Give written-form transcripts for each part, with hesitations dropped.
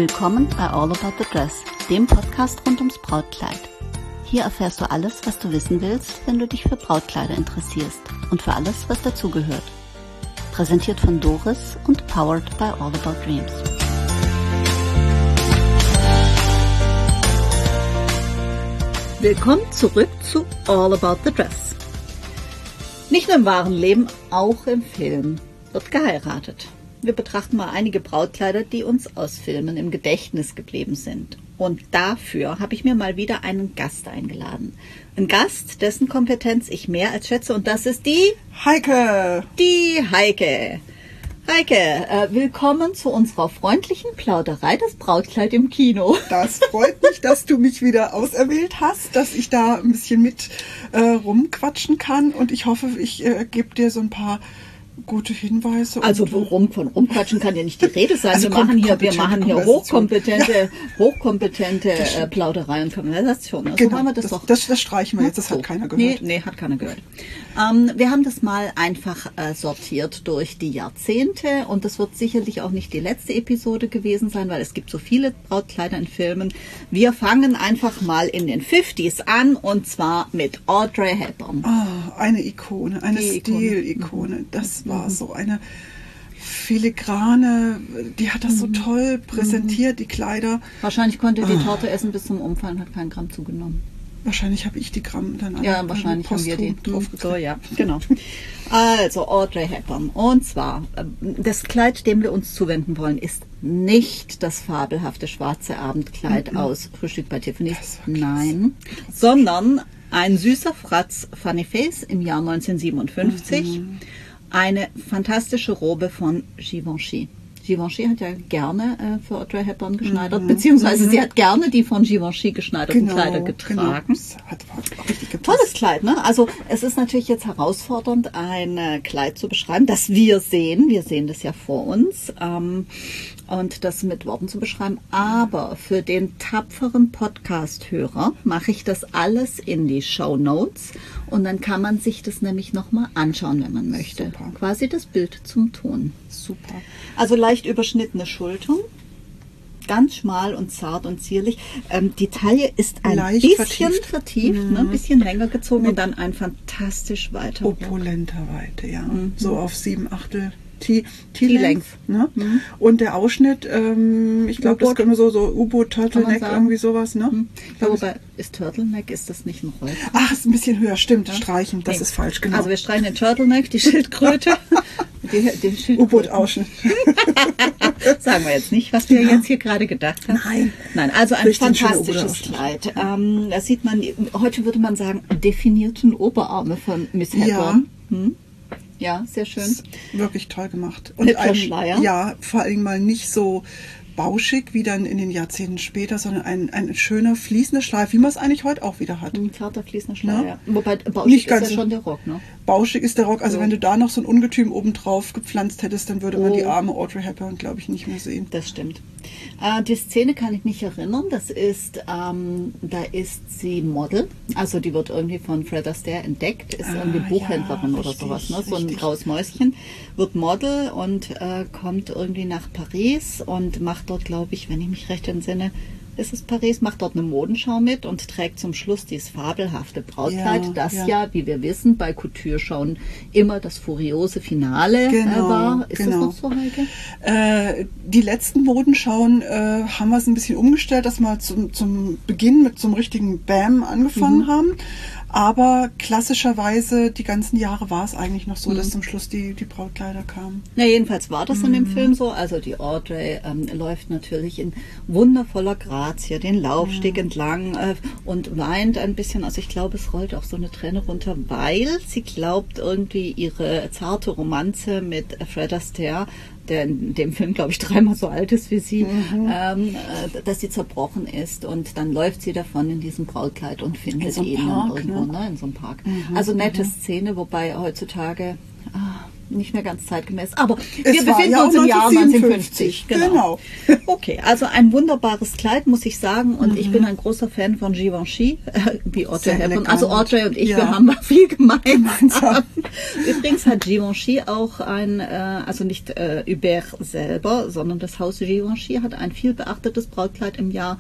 Willkommen bei All About the Dress, dem Podcast rund ums Brautkleid. Hier erfährst du alles, was du wissen willst, wenn du dich für Brautkleider interessierst und für alles, was dazugehört. Präsentiert von Doris und powered by All About Dreams. Willkommen zurück zu All About the Dress. Nicht nur im wahren Leben, auch im Film wird geheiratet. Wir betrachten mal einige Brautkleider, die uns aus Filmen im Gedächtnis geblieben sind. Und dafür habe ich mir mal wieder einen Gast eingeladen. Ein Gast, dessen Kompetenz ich mehr als schätze. Und das ist die Heike. Heike, willkommen zu unserer freundlichen Plauderei, das Brautkleid im Kino. Das freut mich, dass du mich wieder auserwählt hast, dass ich da ein bisschen mit rumquatschen kann. Und ich hoffe, ich gebe dir so ein paar gute Hinweise. Also von rumquatschen kann ja nicht die Rede sein. Also wir machen hier hochkompetente Plauderei und Konversation. Also genau, haben wir das doch. Das streichen wir jetzt, das hat keiner gehört. Nee, hat keiner gehört. Wir haben das mal einfach sortiert durch die Jahrzehnte und das wird sicherlich auch nicht die letzte Episode gewesen sein, weil es gibt so viele Brautkleider in Filmen. Wir fangen einfach mal in den 50s an und zwar mit Audrey Hepburn. Oh, eine Ikone, eine Stilikone. Das war so eine filigrane, die hat das so toll präsentiert, die Kleider. Wahrscheinlich konnte die Torte essen bis zum Umfallen, hat keinen Gramm zugenommen. Wahrscheinlich habe ich die Gramm dann an. Ja, wahrscheinlich haben wir die drauf. So, ja, genau. Also Audrey Hepburn. Und zwar, das Kleid, dem wir uns zuwenden wollen, ist nicht das fabelhafte schwarze Abendkleid aus Frühstück bei Tiffany's. Nein, sondern ein süßer Fratz Funny Face im Jahr 1957. Eine fantastische Robe von Givenchy. Givenchy hat ja gerne für Audrey Hepburn geschneidert, beziehungsweise sie hat gerne die von Givenchy geschneiderten Kleider getragen. Das hat richtig gepasst. Tolles Kleid, ne? Also es ist natürlich jetzt herausfordernd, ein Kleid zu beschreiben, das wir sehen. Wir sehen das ja vor uns. Und das mit Worten zu beschreiben. Aber für den tapferen Podcast-Hörer mache ich das alles in die Shownotes und dann kann man sich das nämlich nochmal anschauen, wenn man möchte. Super. Quasi das Bild zum Ton. Super. Also leicht überschnittene Schultern, ganz schmal und zart und zierlich. Die Taille ist ein leicht bisschen vertieft, ne? Ein bisschen länger gezogen und dann ein fantastisch weiter Rock. Opulenter Weite, ja. So auf 7/8 T-Length. Ne? Und der Ausschnitt, ich glaube, das können wir so U-Boot-Turtleneck, irgendwie sowas, ne? Wobei, ist Turtleneck, ist das nicht ein Roll? Ach, ist ein bisschen höher, stimmt, streichen, das ist falsch, genau. Also wir streichen den Turtleneck, die Schildkröte, den U-Boot-Ausschnitt. Sagen wir jetzt nicht, was wir jetzt hier gerade gedacht haben. Nein, also ein fantastisches Kleid. Da sieht man, heute würde man sagen, definierten Oberarme von Miss Hepburn. Ja, sehr schön. Wirklich toll gemacht. Und ja, vor allem mal nicht so bauschig wie dann in den Jahrzehnten später, sondern ein schöner fließender Schleif, wie man es eigentlich heute auch wieder hat. Ein zarter fließender Schleif, ja. Wobei bauschig nicht ist ja schon der Rock, ne? Bauschig ist der Rock, also wenn du da noch so ein Ungetüm oben drauf gepflanzt hättest, dann würde man die arme Audrey Hepburn, glaube ich, nicht mehr sehen. Das stimmt. Die Szene kann ich mich erinnern, das ist, da ist sie Model, also die wird irgendwie von Fred Astaire entdeckt, ist irgendwie Buchhändlerin oder sowas, ne? So ein graues Mäuschen, wird Model und kommt irgendwie nach Paris und macht dort, glaube ich, wenn ich mich recht entsinne, ist es Paris, macht dort eine Modenschau mit und trägt zum Schluss dieses fabelhafte Brautkleid, das ja, wie wir wissen, bei Couture-Schauen immer das furiose Finale war. Ist das noch so, Heike? Die letzten Modenschauen haben wir es ein bisschen umgestellt, dass wir zum Beginn mit so einem richtigen Bam angefangen haben. Aber klassischerweise die ganzen Jahre war es eigentlich noch so, dass zum Schluss die Brautkleider kamen. Ja, jedenfalls war das in dem Film so. Also die Audrey läuft natürlich in wundervoller Grazie den Laufsteg entlang und weint ein bisschen. Also ich glaube, es rollt auch so eine Träne runter, weil sie glaubt, irgendwie ihre zarte Romanze mit Fred Astaire, der in dem Film, glaube ich, 3-mal so alt ist wie sie, dass sie zerbrochen ist. Und dann läuft sie davon in diesem Brautkleid und findet ihn irgendwo, ne? In so einem Park. Also nette Szene, wobei heutzutage nicht mehr ganz zeitgemäß. Aber wir befinden uns im Jahr 1950. Genau. Okay, also ein wunderbares Kleid, muss ich sagen. Und ich bin ein großer Fan von Givenchy, wie Audrey Hepburn. Also Audrey und ich, wir haben viel gemeinsam. Übrigens hat Givenchy auch also nicht Hubert selber, sondern das Haus Givenchy hat ein viel beachtetes Brautkleid im Jahr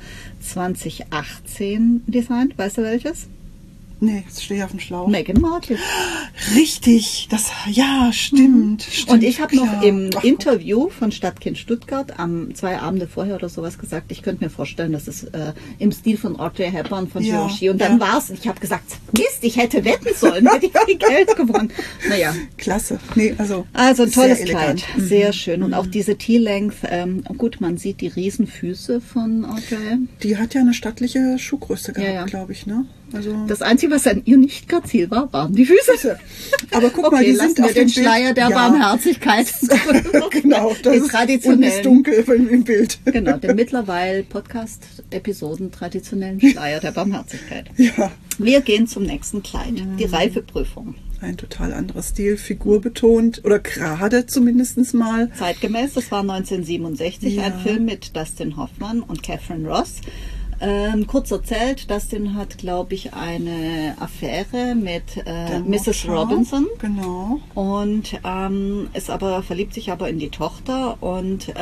2018 designt. Weißt du welches? Nee, jetzt stehe ich auf dem Schlauch. Meghan Markle. Richtig, stimmt. Und ich habe noch im Interview von Stadtkind Stuttgart 2 Abende vorher oder sowas gesagt, ich könnte mir vorstellen, dass es im Stil von Audrey Hepburn von Givenchy. Und dann war es, ich habe gesagt, Mist, ich hätte wetten sollen, hätte ich viel Geld gewonnen. Naja. Klasse. Nee, also ein tolles Kleid. Sehr schön. Und auch diese T-Length, gut, man sieht die Riesenfüße von Audrey. Die hat ja eine stattliche Schuhgröße gehabt, glaube ich, ne? Also das Einzige, was an ihr nicht grazil war, waren die Füße. Aber guck mal, die sind auf den dem Schleier der Barmherzigkeit. Genau, das ist traditionellen dunkel im Bild. Genau, den mittlerweile Podcast-Episoden traditionellen Schleier der Barmherzigkeit. Ja. Wir gehen zum nächsten Kleid, die Reifeprüfung. Ein total anderer Stil, figurbetont oder gerade zumindest mal. Zeitgemäß, das war 1967, ein Film mit Dustin Hoffmann und Catherine Ross. Kurz erzählt, Dustin hat, glaube ich, eine Affäre mit Mrs. Robinson. Genau. Und verliebt sich aber in die Tochter und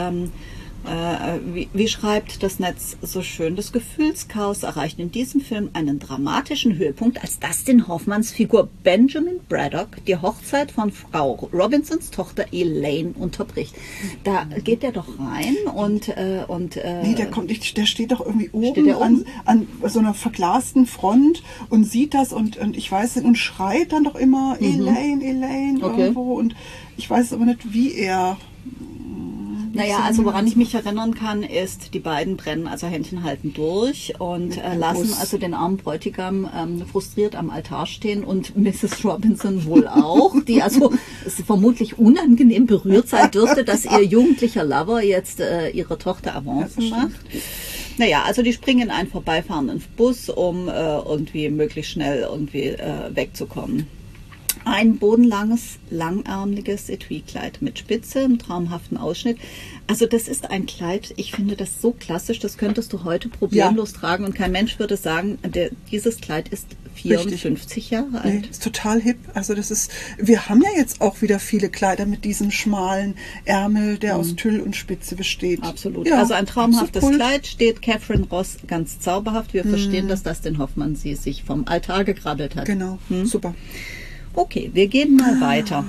wie schreibt das Netz so schön, das Gefühlschaos erreicht in diesem Film einen dramatischen Höhepunkt, als Dustin Hoffmanns Figur Benjamin Braddock die Hochzeit von Frau Robinsons Tochter Elaine unterbricht. Da geht er doch rein und nee, der steht doch irgendwie oben an so einer verglasten Front und sieht das und ich weiß nicht, und schreit dann doch immer Elaine irgendwo und ich weiß aber nicht, wie er. Naja, also woran ich mich erinnern kann, ist, die beiden brennen also Händchen halten durch und lassen also den armen Bräutigam frustriert am Altar stehen und Mrs. Robinson wohl auch, die also vermutlich unangenehm berührt sein dürfte, dass ihr jugendlicher Lover jetzt ihre Tochter Avancen macht. Naja, also die springen in einen vorbeifahrenden Bus, um irgendwie möglichst schnell irgendwie wegzukommen. Ein bodenlanges, langärmeliges Etui-Kleid mit Spitze, einem traumhaften Ausschnitt. Also das ist ein Kleid, ich finde das so klassisch, das könntest du heute problemlos tragen und kein Mensch würde sagen, dieses Kleid ist 54 Jahre alt. Nee, ist total hip. Also wir haben ja jetzt auch wieder viele Kleider mit diesem schmalen Ärmel, der aus Tüll und Spitze besteht. Absolut. Ja, also ein traumhaftes Kleid, steht Catherine Ross ganz zauberhaft. Wir verstehen, dass Dustin Hoffmann sie sich vom Altar gekrabbelt hat. Genau, super. Okay, wir gehen mal weiter.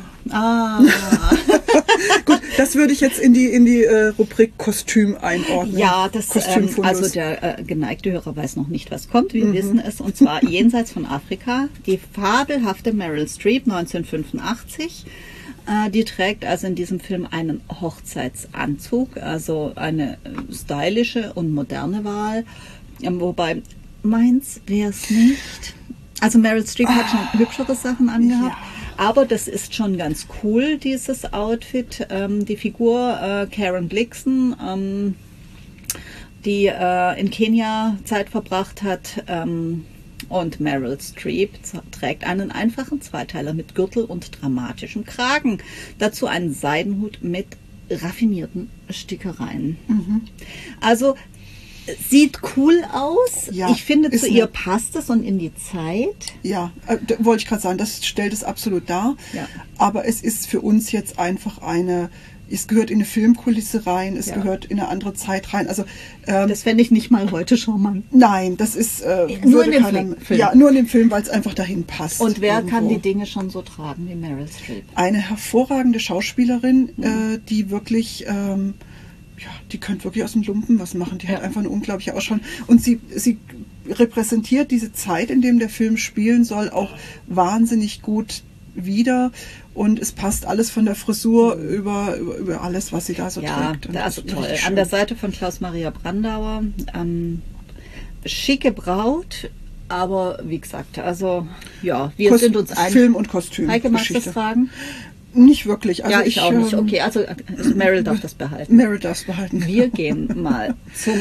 Gut, das würde ich jetzt in die Rubrik Kostüm einordnen. Ja, also der geneigte Hörer weiß noch nicht, was kommt. Wir wissen es, und zwar Jenseits von Afrika. Die fabelhafte Meryl Streep 1985. Die trägt also in diesem Film einen Hochzeitsanzug, also eine stylische und moderne Wahl. Wobei meins wäre es nicht. Also Meryl Streep hat schon hübschere Sachen angehabt, aber das ist schon ganz cool, dieses Outfit. Die Figur Karen Blixen, die in Kenia Zeit verbracht hat, und Meryl Streep trägt einen einfachen Zweiteiler mit Gürtel und dramatischem Kragen. Dazu einen Seidenhut mit raffinierten Stickereien. Also sieht cool aus. Ja, ich finde, zu ihr passt es und in die Zeit. Ja, wollte ich gerade sagen, das stellt es absolut dar. Ja. Aber es ist für uns jetzt einfach es gehört in eine Filmkulisse rein, es gehört in eine andere Zeit rein. Also das fände ich nicht mal heute schon mal. Nein, das ist nur in dem Film. Ja, nur in dem Film, weil es einfach dahin passt. Und wer kann die Dinge schon so tragen wie Meryl Streep? Eine hervorragende Schauspielerin, die wirklich die könnte wirklich aus dem Lumpen was machen. Die hat einfach eine unglaubliche Ausstrahlung. Und sie repräsentiert diese Zeit, in der der Film spielen soll, auch wahnsinnig gut wieder. Und es passt alles von der Frisur über alles, was sie da so trägt. Ja, also toll. An der Seite von Klaus-Maria Brandauer. Schicke Braut. Aber wie gesagt, also wir sind uns einig. Film und Kostüm. Heike, magst du das fragen? Nicht wirklich. Also ich auch nicht. Okay, also Meryl darf das behalten. Meryl darf es behalten. Wir gehen mal zum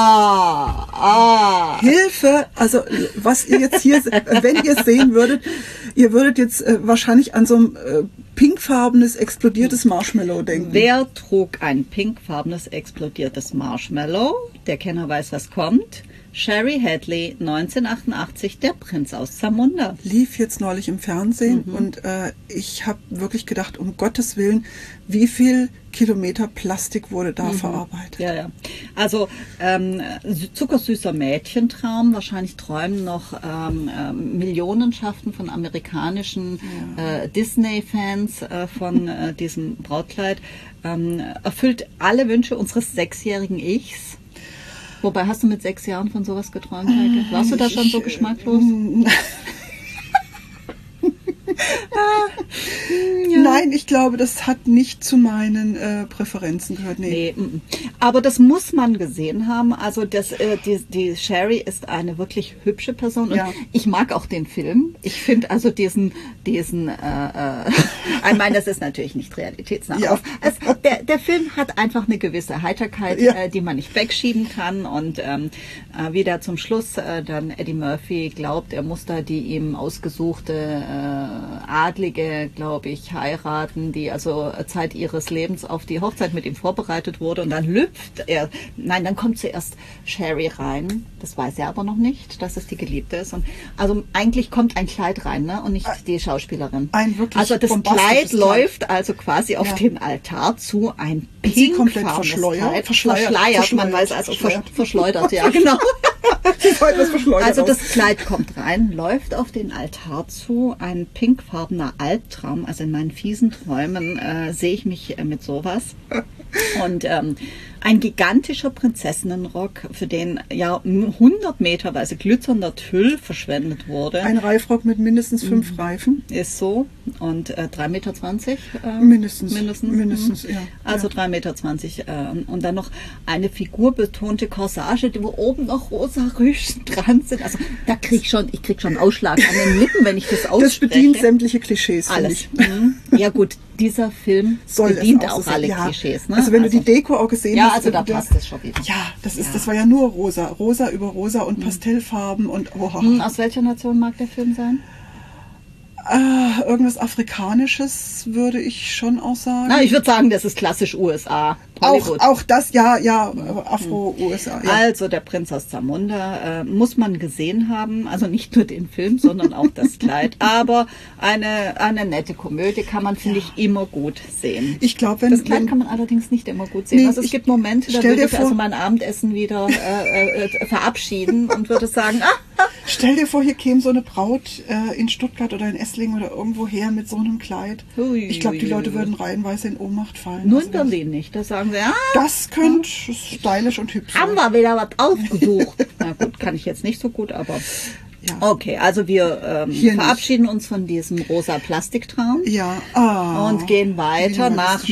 Hilfe! Also was ihr jetzt hier, wenn ihr es sehen würdet, ihr würdet jetzt wahrscheinlich an so ein pinkfarbenes explodiertes Marshmallow denken. Wer trug ein pinkfarbenes explodiertes Marshmallow? Der Kenner weiß, was kommt. Sherry Hadley, 1988, Der Prinz aus Zamunda. Lief jetzt neulich im Fernsehen und ich habe wirklich gedacht, um Gottes Willen, wie viel Kilometer Plastik wurde da verarbeitet. Ja, ja. Also zuckersüßer Mädchentraum. Wahrscheinlich träumen noch Millionenschaften von amerikanischen Disney-Fans von diesem Brautkleid. Erfüllt alle Wünsche unseres 6-jährigen Ichs. Wobei, hast du mit 6 Jahren von sowas geträumt, Heike? Warst du da schon so geschmacklos? Ja. Nein, ich glaube, das hat nicht zu meinen Präferenzen gehört. Nee. Aber das muss man gesehen haben. Also die Sherry ist eine wirklich hübsche Person. Und ich mag auch den Film. Ich finde also diesen ich meine, das ist natürlich nicht realitätsnah. Ja. Der Film hat einfach eine gewisse Heiterkeit, die man nicht wegschieben kann. Und wie da zum Schluss dann Eddie Murphy glaubt, er muss da die ihm ausgesuchte Adlige, glaube ich, heiraten, die also Zeit ihres Lebens auf die Hochzeit mit ihm vorbereitet wurde, und dann dann kommt zuerst Sherry rein, das weiß er aber noch nicht, dass es die Geliebte ist, und also eigentlich kommt ein Kleid rein, ne, und nicht die Schauspielerin. Also das Kleid läuft also quasi auf den Altar zu, ein pinkfarbenes Kleid, verschleiert, man weiß also verschleudert, ja genau. Also das Kleid kommt rein, läuft auf den Altar zu, ein pinkfarbener Albtraum. Also in meinen fiesen Träumen sehe ich mich mit sowas. Und ein gigantischer Prinzessinnenrock, für den 100 Meterweise glitzernder Tüll verschwendet wurde. Ein Reifrock mit mindestens 5 Reifen. Ist so. Und 3,20 Meter? Mindestens, ja. Also 3,20 Meter. Und dann noch eine figurbetonte Corsage, wo oben noch rosa Rüschen dran sind. Also da krieg ich krieg schon Ausschlag an den Lippen, wenn ich das ausspreche. Das bedient sämtliche Klischees, finde ich. Ja gut, dieser Film bedient auch alle Klischees. Ne? Also wenn du die Deko auch gesehen hast. Ja, also da passt es schon wieder. Ja, das war ja nur rosa. Rosa über rosa und Pastellfarben und Aus welcher Nation mag der Film sein? Irgendwas Afrikanisches würde ich schon auch sagen. Na, ich würde sagen, das ist klassisch USA. Auch das, Afro-USA. Ja. Also der Prinz aus Zamunda muss man gesehen haben, also nicht nur den Film, sondern auch das Kleid. Aber eine nette Komödie kann man, finde ich, immer gut sehen. Ich glaube, das Kleid kann man allerdings nicht immer gut sehen. Also es gibt Momente, da würde ich also mein Abendessen wieder verabschieden und würde sagen, stell dir vor, hier käme so eine Braut in Stuttgart oder in Esslingen oder irgendwo her mit so einem Kleid. Ich glaube, die Leute würden reihenweise in Ohnmacht fallen. Nur in Berlin nicht, das sagen sie. Das könnte stylisch und hübsch sein. Haben wir wieder was ausgesucht. Na gut, kann ich jetzt nicht so gut, aber... Ja. Okay, also wir verabschieden uns von diesem rosa Plastiktraum und gehen weiter. Nach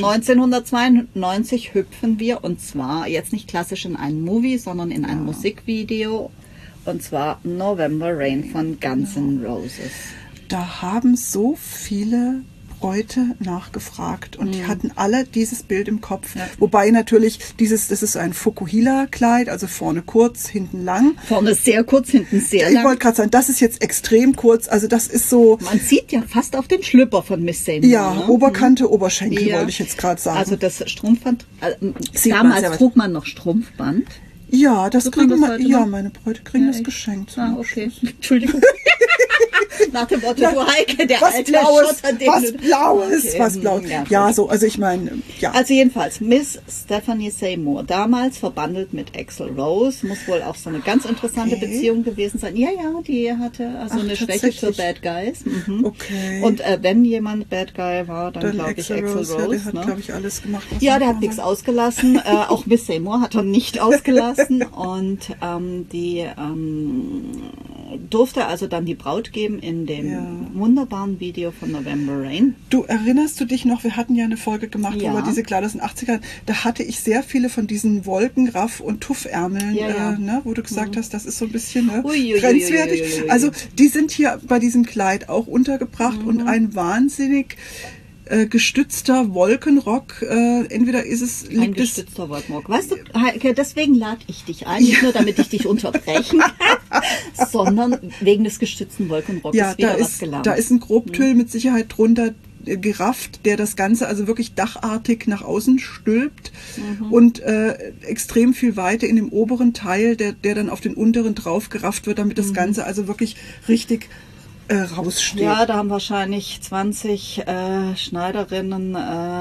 1992 hüpfen wir, und zwar jetzt nicht klassisch in einen Movie, sondern in ein Musikvideo, und zwar November Rain von Guns N' Roses. Da haben so viele Bräute nachgefragt und die hatten alle dieses Bild im Kopf. Ja. Wobei natürlich das ist ein Fukuhila-Kleid, also vorne kurz, hinten lang. Vorne sehr kurz, hinten sehr lang. Ich wollte gerade sagen, das ist jetzt extrem kurz, also das ist so... Man sieht ja fast auf den Schlüpper von Miss Seymour. Ja, ne? Oberkante, Oberschenkel wollte ich jetzt gerade sagen. Also das Strumpfband, damals trug man noch Strumpfband. Ja, das kriegen wir, meine Bräute kriegen das geschenkt. Okay. Entschuldigung. Nach dem Motto, du Heike, der was alte Blaues, Schotter, was Blaues. Ja, so, also ich meine, Also jedenfalls, Miss Stephanie Seymour, damals verbandelt mit Axl Rose, muss wohl auch so eine ganz interessante Beziehung gewesen sein. Ja, die hatte also eine Schwäche für Bad Guys. Okay. Und wenn jemand Bad Guy war, dann glaube ich Axl Rose. Ja, der hat, glaube ich, alles gemacht. Ja, der hat nichts ausgelassen. Auch Miss Seymour hat er nicht ausgelassen. Und die durfte also dann die Braut geben in dem wunderbaren Video von November Rain. Du, erinnerst du dich noch, wir hatten ja eine Folge gemacht über diese Kleider aus den 80ern, da hatte ich sehr viele von diesen Wolkenraff- und Tuffärmeln, ne, wo du gesagt hast, das ist so ein bisschen grenzwertig. Also die sind hier bei diesem Kleid auch untergebracht und ein wahnsinnig gestützter Wolkenrock, entweder ist es... Ein gestützter Wolkenrock. Weißt du, Heike, deswegen lade ich dich ein, nicht nur damit ich dich unterbrechen kann, sondern wegen des gestützten Wolkenrocks wieder was gelernt. Da ist ein Grobtüll mit Sicherheit drunter, gerafft, der das Ganze also wirklich dachartig nach außen stülpt und extrem viel Weite in dem oberen Teil, der dann auf den unteren drauf gerafft wird, damit das Ganze also wirklich richtig raussteht. Ja, da haben wahrscheinlich 20 Schneiderinnen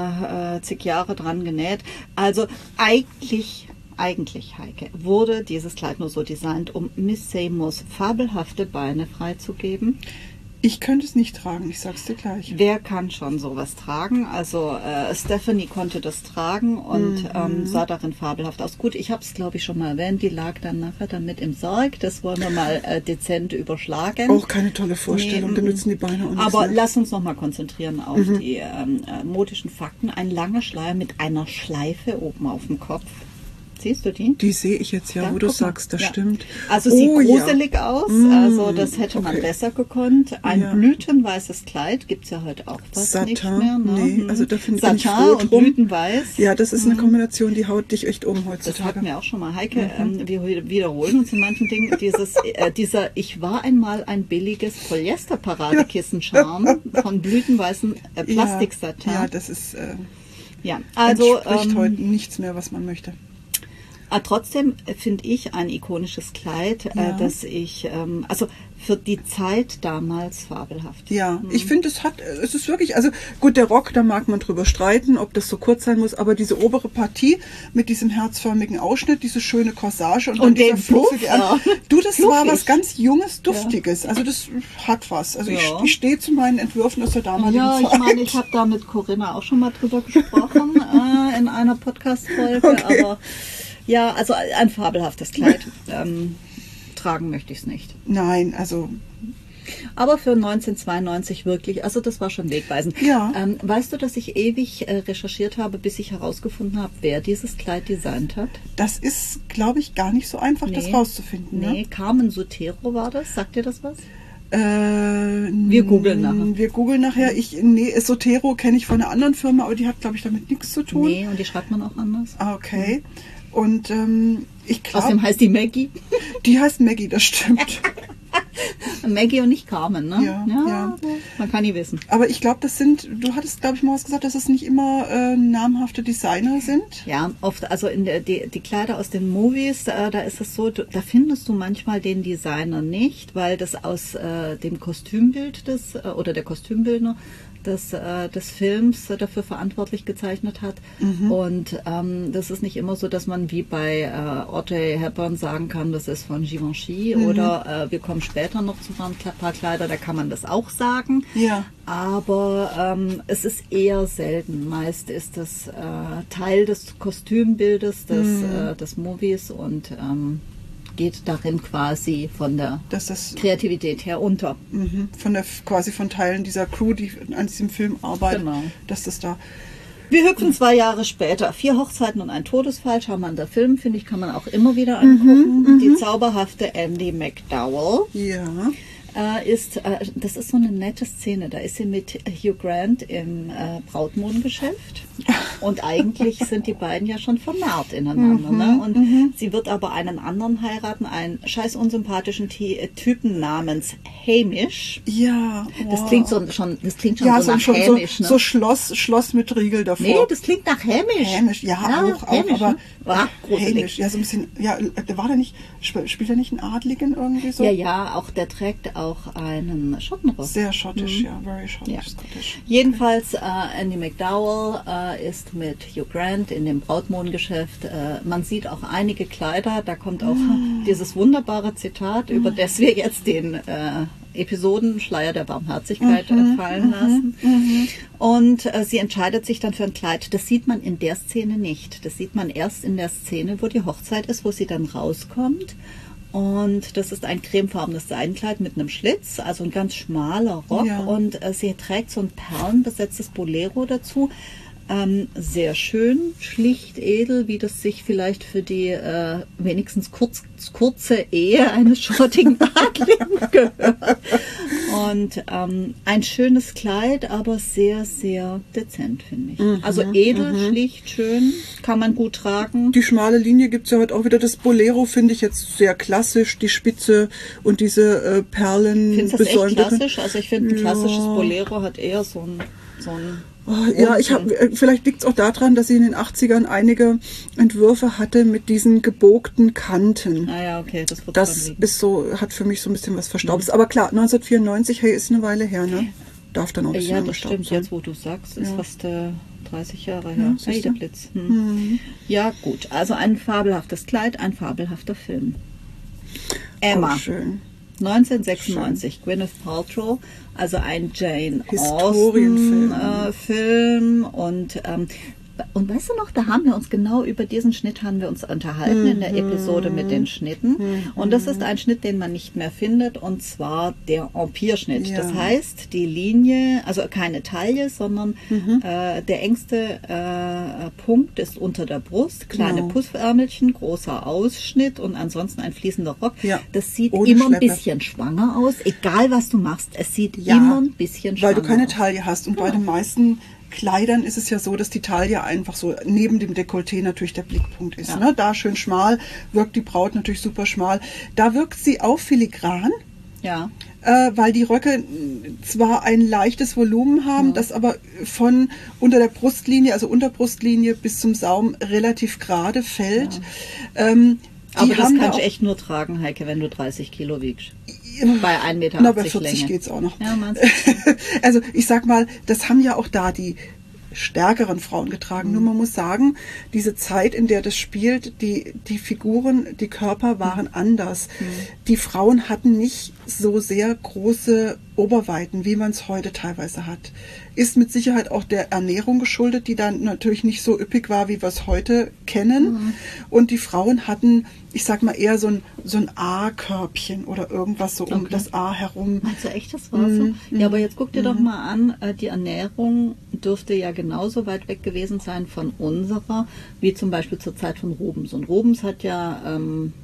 zig Jahre dran genäht. Also eigentlich, Heike, wurde dieses Kleid nur so designt, um Miss Seymours fabelhafte Beine freizugeben. Ich könnte es nicht tragen, ich sag's dir gleich. Wer kann schon sowas tragen? Also Stephanie konnte das tragen und sah darin fabelhaft aus. Gut, ich habe es glaube ich schon mal erwähnt, die lag dann nachher damit im Sarg. Das wollen wir mal dezent überschlagen. Auch keine tolle Vorstellung, da nützen die Beine uns. Aber lass uns noch mal konzentrieren auf die modischen Fakten. Ein langer Schleier mit einer Schleife oben auf dem Kopf. Siehst du die? Die sehe ich jetzt ja, wo du sagst, das stimmt. Also sieht gruselig aus, also das hätte man besser gekonnt. Ein blütenweißes Kleid gibt es ja heute auch fast Satin, nicht mehr. Ne? Nee, also da finde ich Satin rot und rum. blütenweiß. Ja, das ist eine Kombination, die haut dich echt um heutzutage. Das hatten wir auch schon mal. Heike, wir wiederholen uns in manchen Dingen. Dieser Ich war einmal ein billiges Polyester-Paradekissen-Charme von blütenweißen Plastiksatin. Ja, das ist also entspricht heute nichts mehr, was man möchte. Trotzdem finde ich ein ikonisches Kleid, das ich, also für die Zeit damals fabelhaft. Ja, ich finde, es ist wirklich, also gut, der Rock, da mag man drüber streiten, ob das so kurz sein muss, aber diese obere Partie mit diesem herzförmigen Ausschnitt, diese schöne Corsage und dann dieser fluffige du, das war was ganz Junges, Duftiges. Also das hat was. Also ich stehe zu meinen Entwürfen aus der damaligen Zeit. Ja, ich meine, ich habe da mit Corinna auch schon mal drüber gesprochen in einer Podcast-Folge, aber ja, also ein fabelhaftes Kleid. Tragen möchte ich es nicht. Nein, also... Aber für 1992 wirklich, also das war schon wegweisend. Ja. Weißt du, dass ich ewig recherchiert habe, bis ich herausgefunden habe, wer dieses Kleid designt hat? Das ist, glaube ich, gar nicht so einfach, das rauszufinden. Nee, ne? Carmen Sotero war das. Sagt dir das was? Wir googeln nachher. Wir googeln nachher. Sotero kenne ich von einer anderen Firma, aber die hat, glaube ich, damit nichts zu tun. Nee, und die schreibt man auch anders. Ah, okay. Und ich glaube... Außerdem heißt die Maggie. Die heißt Maggie, das stimmt. Maggie und nicht Carmen, ne? Ja. Man kann nie wissen. Aber ich glaube, du hattest, glaube ich, mal was gesagt, dass es nicht immer namhafte Designer sind. Ja, oft, also die Kleider aus den Movies, da ist es so, da findest du manchmal den Designer nicht, weil das aus dem Kostümbild oder der Kostümbildner des Films dafür verantwortlich gezeichnet hat. Und das ist nicht immer so, dass man wie bei Audrey Hepburn sagen kann, das ist von Givenchy oder wir kommen später noch zu ein paar Kleider, da kann man das auch sagen. Ja. Aber es ist eher selten. Meist ist das Teil des Kostümbildes des Movies und geht darin quasi von der Kreativität her unter. Quasi von Teilen dieser Crew, die an diesem Film arbeitet, genau. Dass das da... Wir hüpfen 2 Jahre später. 4 Hochzeiten und ein Todesfall. Charmanter Film, finde ich, kann man auch immer wieder angucken. Die zauberhafte Andie MacDowell. Ja. Das ist so eine nette Szene. Da ist sie mit Hugh Grant im Brautmodengeschäft. Und eigentlich sind die beiden ja schon vernarrt ineinander. Ne? Und sie wird aber einen anderen heiraten, einen scheiß unsympathischen Typen namens Hamish. Ja. Das klingt schon so nach Hamish. So Schloss mit Riegel davor. Nee, das klingt nach Hamish. Hamish, auch, aber Hamish. Ja, so ein bisschen, spielt er nicht einen Adligen irgendwie so? Ja, auch der trägt auch einen Schottenrock. Sehr schottisch, very schottisch, Scottish. Jedenfalls, Andie MacDowell ist mit Hugh Grant in dem Brautmodengeschäft. Man sieht auch einige Kleider, da kommt auch dieses wunderbare Zitat, über das wir jetzt den Episoden Schleier der Barmherzigkeit fallen lassen. Und sie entscheidet sich dann für ein Kleid. Das sieht man in der Szene nicht. Das sieht man erst in der Szene, wo die Hochzeit ist, wo sie dann rauskommt. Und das ist ein cremefarbenes Seidenkleid mit einem Schlitz, also ein ganz schmaler Rock. Ja. Und sie trägt so ein perlenbesetztes Bolero dazu. Sehr schön, schlicht, edel, wie das sich vielleicht für die wenigstens kurze Ehe eines schottigen Adligen gehört. Und ein schönes Kleid, aber sehr, sehr dezent, finde ich. Also edel, schlicht, schön, kann man gut tragen. Die schmale Linie gibt es ja heute auch wieder. Das Bolero finde ich jetzt sehr klassisch, die Spitze und diese Perlen. Findest du das echt klassisch? Also ich finde, ein klassisches Bolero hat eher so ein... so ein Ja, vielleicht liegt es auch daran, dass sie in den 80ern einige Entwürfe hatte mit diesen gebogten Kanten. Ah ja, okay, das wird Das ist so, hat für mich so ein bisschen was Verstaubtes. Aber klar, 1994, hey, ist eine Weile her, ne? Darf dann auch ein bisschen ja, das angestaubt stimmt. sein. Jetzt, wo du sagst, ist fast 30 Jahre Ja, her. siehst du? Der Blitz. Ja, gut. Also ein fabelhaftes Kleid, ein fabelhafter Film. Emma. Oh, schön. 1996, Gwyneth Paltrow, also ein Jane Historienfilm. Austen Film und weißt du noch, da haben wir uns genau über diesen Schnitt haben wir uns unterhalten in der Episode mit den Schnitten und das ist ein Schnitt, den man nicht mehr findet und zwar der Empire-Schnitt. Ja. Das heißt, die Linie, also keine Taille, sondern der engste Punkt ist unter der Brust, kleine Genau. Puffärmelchen, großer Ausschnitt und ansonsten ein fließender Rock. Ja. Das sieht Ohne immer ein Schleppe. bisschen schwanger aus, egal was du machst. Es sieht Ja, immer ein bisschen schwanger weil du keine aus. Taille hast. Und bei den meisten Kleidern ist es ja so, dass die Taille einfach so neben dem Dekolleté natürlich der Blickpunkt ist. Ja. Ne? Da schön schmal, wirkt die Braut natürlich super schmal. Da wirkt sie auch filigran, Ja. weil die Röcke zwar ein leichtes Volumen haben, das aber von unter der Brustlinie, also Unterbrustlinie bis zum Saum relativ gerade fällt. Aber das haben da kannst du auch- echt nur tragen, Heike, wenn du 30 Kilo wiegst. Bei 1,80 Meter Na, bei 40 Länge. geht's auch noch. Ja, meinst du? Also ich sag mal, das haben ja auch da die stärkeren Frauen getragen. Nur man muss sagen, diese Zeit, in der das spielt, die Figuren, die Körper waren anders. Die Frauen hatten nicht so sehr große Oberweiten, wie man es heute teilweise hat. Ist mit Sicherheit auch der Ernährung geschuldet, die dann natürlich nicht so üppig war, wie wir es heute kennen. Und die Frauen hatten, ich sag mal, eher so ein A-Körbchen oder irgendwas so um das A herum. Meinst du echt, das war so? Ja, aber jetzt guck dir doch mal an, die Ernährung dürfte ja genauso weit weg gewesen sein von unserer, wie zum Beispiel zur Zeit von Rubens. Und Rubens hat ja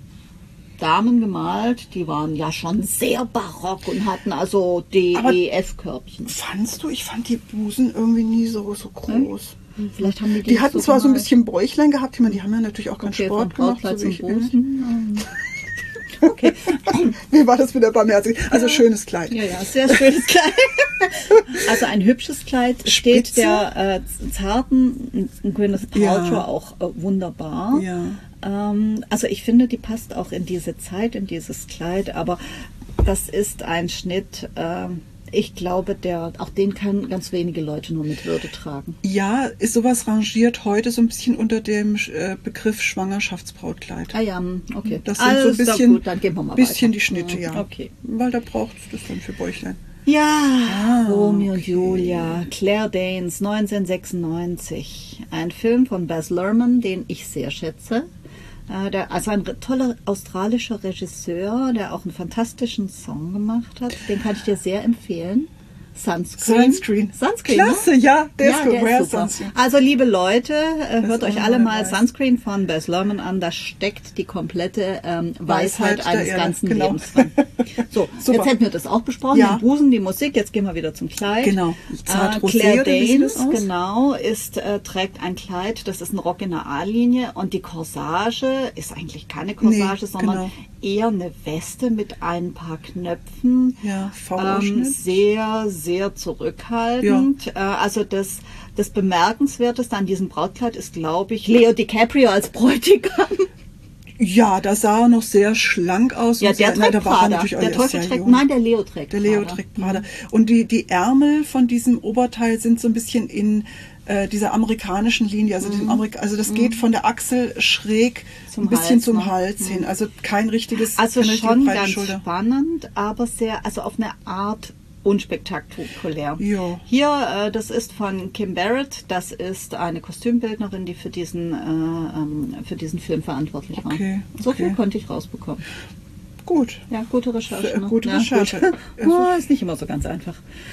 Damen gemalt, die waren ja schon sehr barock und hatten also Aber- DEF-Körbchen. Fandst du? Ich fand die Busen irgendwie nie so groß. Vielleicht haben die Die hatten so zwar so ein gemalt. bisschen Bäuchlein gehabt, ich meine, die haben ja natürlich auch keinen Okay, Sport von gemacht. Brautkleid So wie zum ich. Busen. Okay. Wie war das wieder barmherzig? Also schönes Kleid. Ja, ja, sehr schönes Kleid. Also ein hübsches Kleid steht Spitze. der zarten Gwyneth Paltrow Ja. auch wunderbar. Ja. Also ich finde, die passt auch in diese Zeit, in dieses Kleid, aber das ist ein Schnitt, ich glaube, auch den kann ganz wenige Leute nur mit Würde tragen. Ja, ist sowas rangiert heute so ein bisschen unter dem Begriff Schwangerschaftsbrautkleid. Ah ja, okay. Das sind so Alles ein doch bisschen, gut, dann gehen wir mal bisschen weiter. die Schnitte, ja. Okay. Weil da braucht es das dann für Bäuchlein. Ja, Romeo und okay. Julia, Claire Danes, 1996. Ein Film von Baz Luhrmann, den ich sehr schätze. Also ein toller australischer Regisseur, der auch einen fantastischen Song gemacht hat. Den kann ich dir sehr empfehlen. Sunscreen. Klasse, ne? ja, der ist Ja, gut. der Where ist super. Sunscreen? Also liebe Leute, hört ist euch auch alle mal mal dabei. Sunscreen von Baz Luhrmann an. Da steckt die komplette Weisheit der eines Erde, ganzen genau. Lebens drin. So, Super. jetzt hätten wir das auch besprochen. Ja. Den Busen, die Musik. Jetzt gehen wir wieder zum Kleid. Genau. Zart Rosé, Claire oder wie sieht das Danes, aus? genau, trägt ein Kleid, das ist ein Rock in der A-Linie und die Corsage ist eigentlich keine Corsage, Nee, sondern genau. eher eine Weste mit ein paar Knöpfen. Ja, V-Ausschnitt. Sehr, sehr zurückhaltend. Also das Bemerkenswerteste an diesem Brautkleid ist, glaube ich, Leo DiCaprio als Bräutigam. Ja, da sah er noch sehr schlank aus. Ja, und der sehr, trägt da war er Prada. natürlich auch Der erst Teufel sehr trägt, jung. nein, der Leo trägt Der Leo Prada. trägt Prada. Und die Ärmel von diesem Oberteil sind so ein bisschen in dieser amerikanischen Linie. Also, also das geht von der Achsel schräg Zum ein bisschen Hals, zum ne? Hals hin. Also kein richtiges, Also keine richtige schon breite ganz Schulter. spannend, aber sehr, also auf eine Art unspektakulär. Ja. Hier, das ist von Kim Barrett, das ist eine Kostümbildnerin, die für diesen Film verantwortlich war. Okay, So viel okay. konnte ich rausbekommen. Gut. Ja, gute Recherche. Ne? Gute Ja, Recherche. gut. Oh, ist nicht immer so ganz einfach.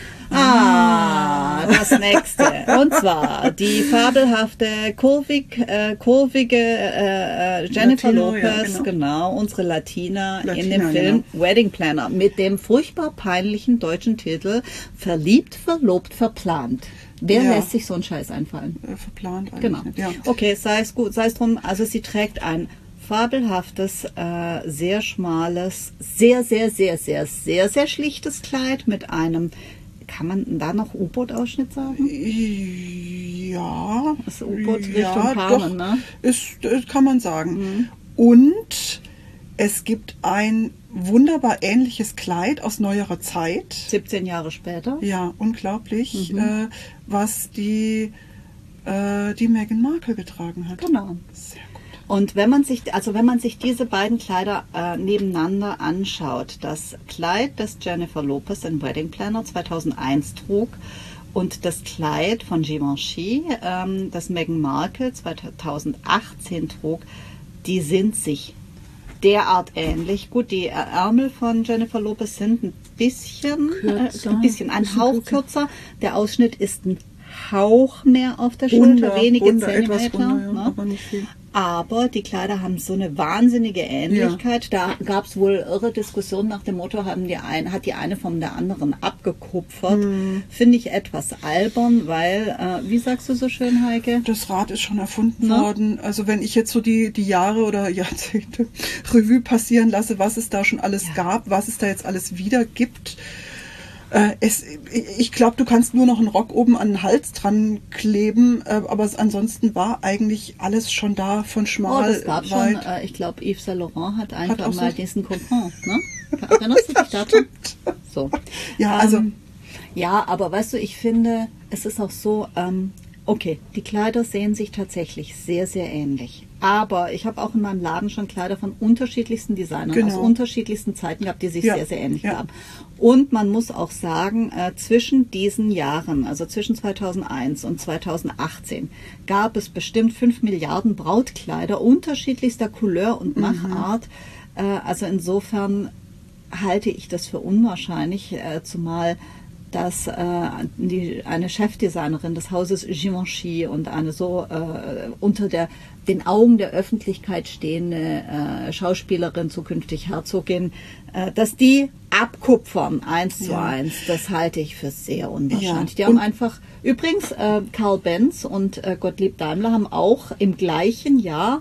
Das nächste. Und zwar die fabelhafte, kurvige Jennifer Latino, Lopez, ja, genau, unsere Latina in Latina, dem Film genau. Wedding Planner mit dem furchtbar peinlichen deutschen Titel Verliebt, verlobt, verplant. Wer Ja. lässt sich so einen Scheiß einfallen? Verplant eigentlich Genau. nicht. Ja. Okay, sei es gut, sei es drum. Also sie trägt ein fabelhaftes, sehr schmales, sehr, sehr, sehr, sehr, sehr, sehr schlichtes Kleid mit einem kann man da noch U-Boot-Ausschnitt sagen? Ja. Das U-Boot Richtung ja, Carmen, doch, ne? Kann man sagen. Und es gibt ein wunderbar ähnliches Kleid aus neuerer Zeit. 17 Jahre später. Ja, unglaublich, was die Meghan Markle getragen hat. Genau. Sehr gut. Und wenn man sich diese beiden Kleider nebeneinander anschaut, das Kleid, das Jennifer Lopez in Wedding Planner 2001 trug, und das Kleid von Givenchy, das Meghan Markle 2018 trug, die sind sich derart ähnlich. Gut, die Ärmel von Jennifer Lopez sind ein bisschen, ein Hauch kürzer. Der Ausschnitt ist ein Hauch mehr auf der Schulter, wenige Zentimeter. Ja, aber nicht viel. Aber die Kleider haben so eine wahnsinnige Ähnlichkeit. Ja. Da gab es wohl irre Diskussionen nach dem Motto, hat die eine von der anderen abgekupfert. Finde ich etwas albern, weil, wie sagst du so schön, Heike? Das Rad ist schon erfunden worden. Also wenn ich jetzt so die Jahre oder Jahrzehnte Revue passieren lasse, was es da schon alles gab, was es da jetzt alles wieder gibt. Ich glaube, du kannst nur noch einen Rock oben an den Hals dran kleben, aber ansonsten war eigentlich alles schon da, von schmal, das gab weit. Schon, ich glaube, Yves Saint Laurent hat einfach mal diesen Coupon, ne? Erinnerst du dich daran? So. Ja, also. Ja, aber weißt du, ich finde, es ist auch so, okay, die Kleider sehen sich tatsächlich sehr, sehr ähnlich. Aber ich habe auch in meinem Laden schon Kleider von unterschiedlichsten Designern aus unterschiedlichsten Zeiten gehabt, die sich sehr, sehr ähnlich haben. Und man muss auch sagen, zwischen diesen Jahren, also zwischen 2001 und 2018, gab es bestimmt 5 Milliarden Brautkleider unterschiedlichster Couleur und Machart. Also insofern halte ich das für unwahrscheinlich, zumal dass eine Chefdesignerin des Hauses Givenchy und eine so unter den Augen der Öffentlichkeit stehende Schauspielerin, zukünftig Herzogin, dass die abkupfern 1:1, das halte ich für sehr unwahrscheinlich. Die haben einfach, übrigens, Karl Benz und Gottlieb Daimler haben auch im gleichen Jahr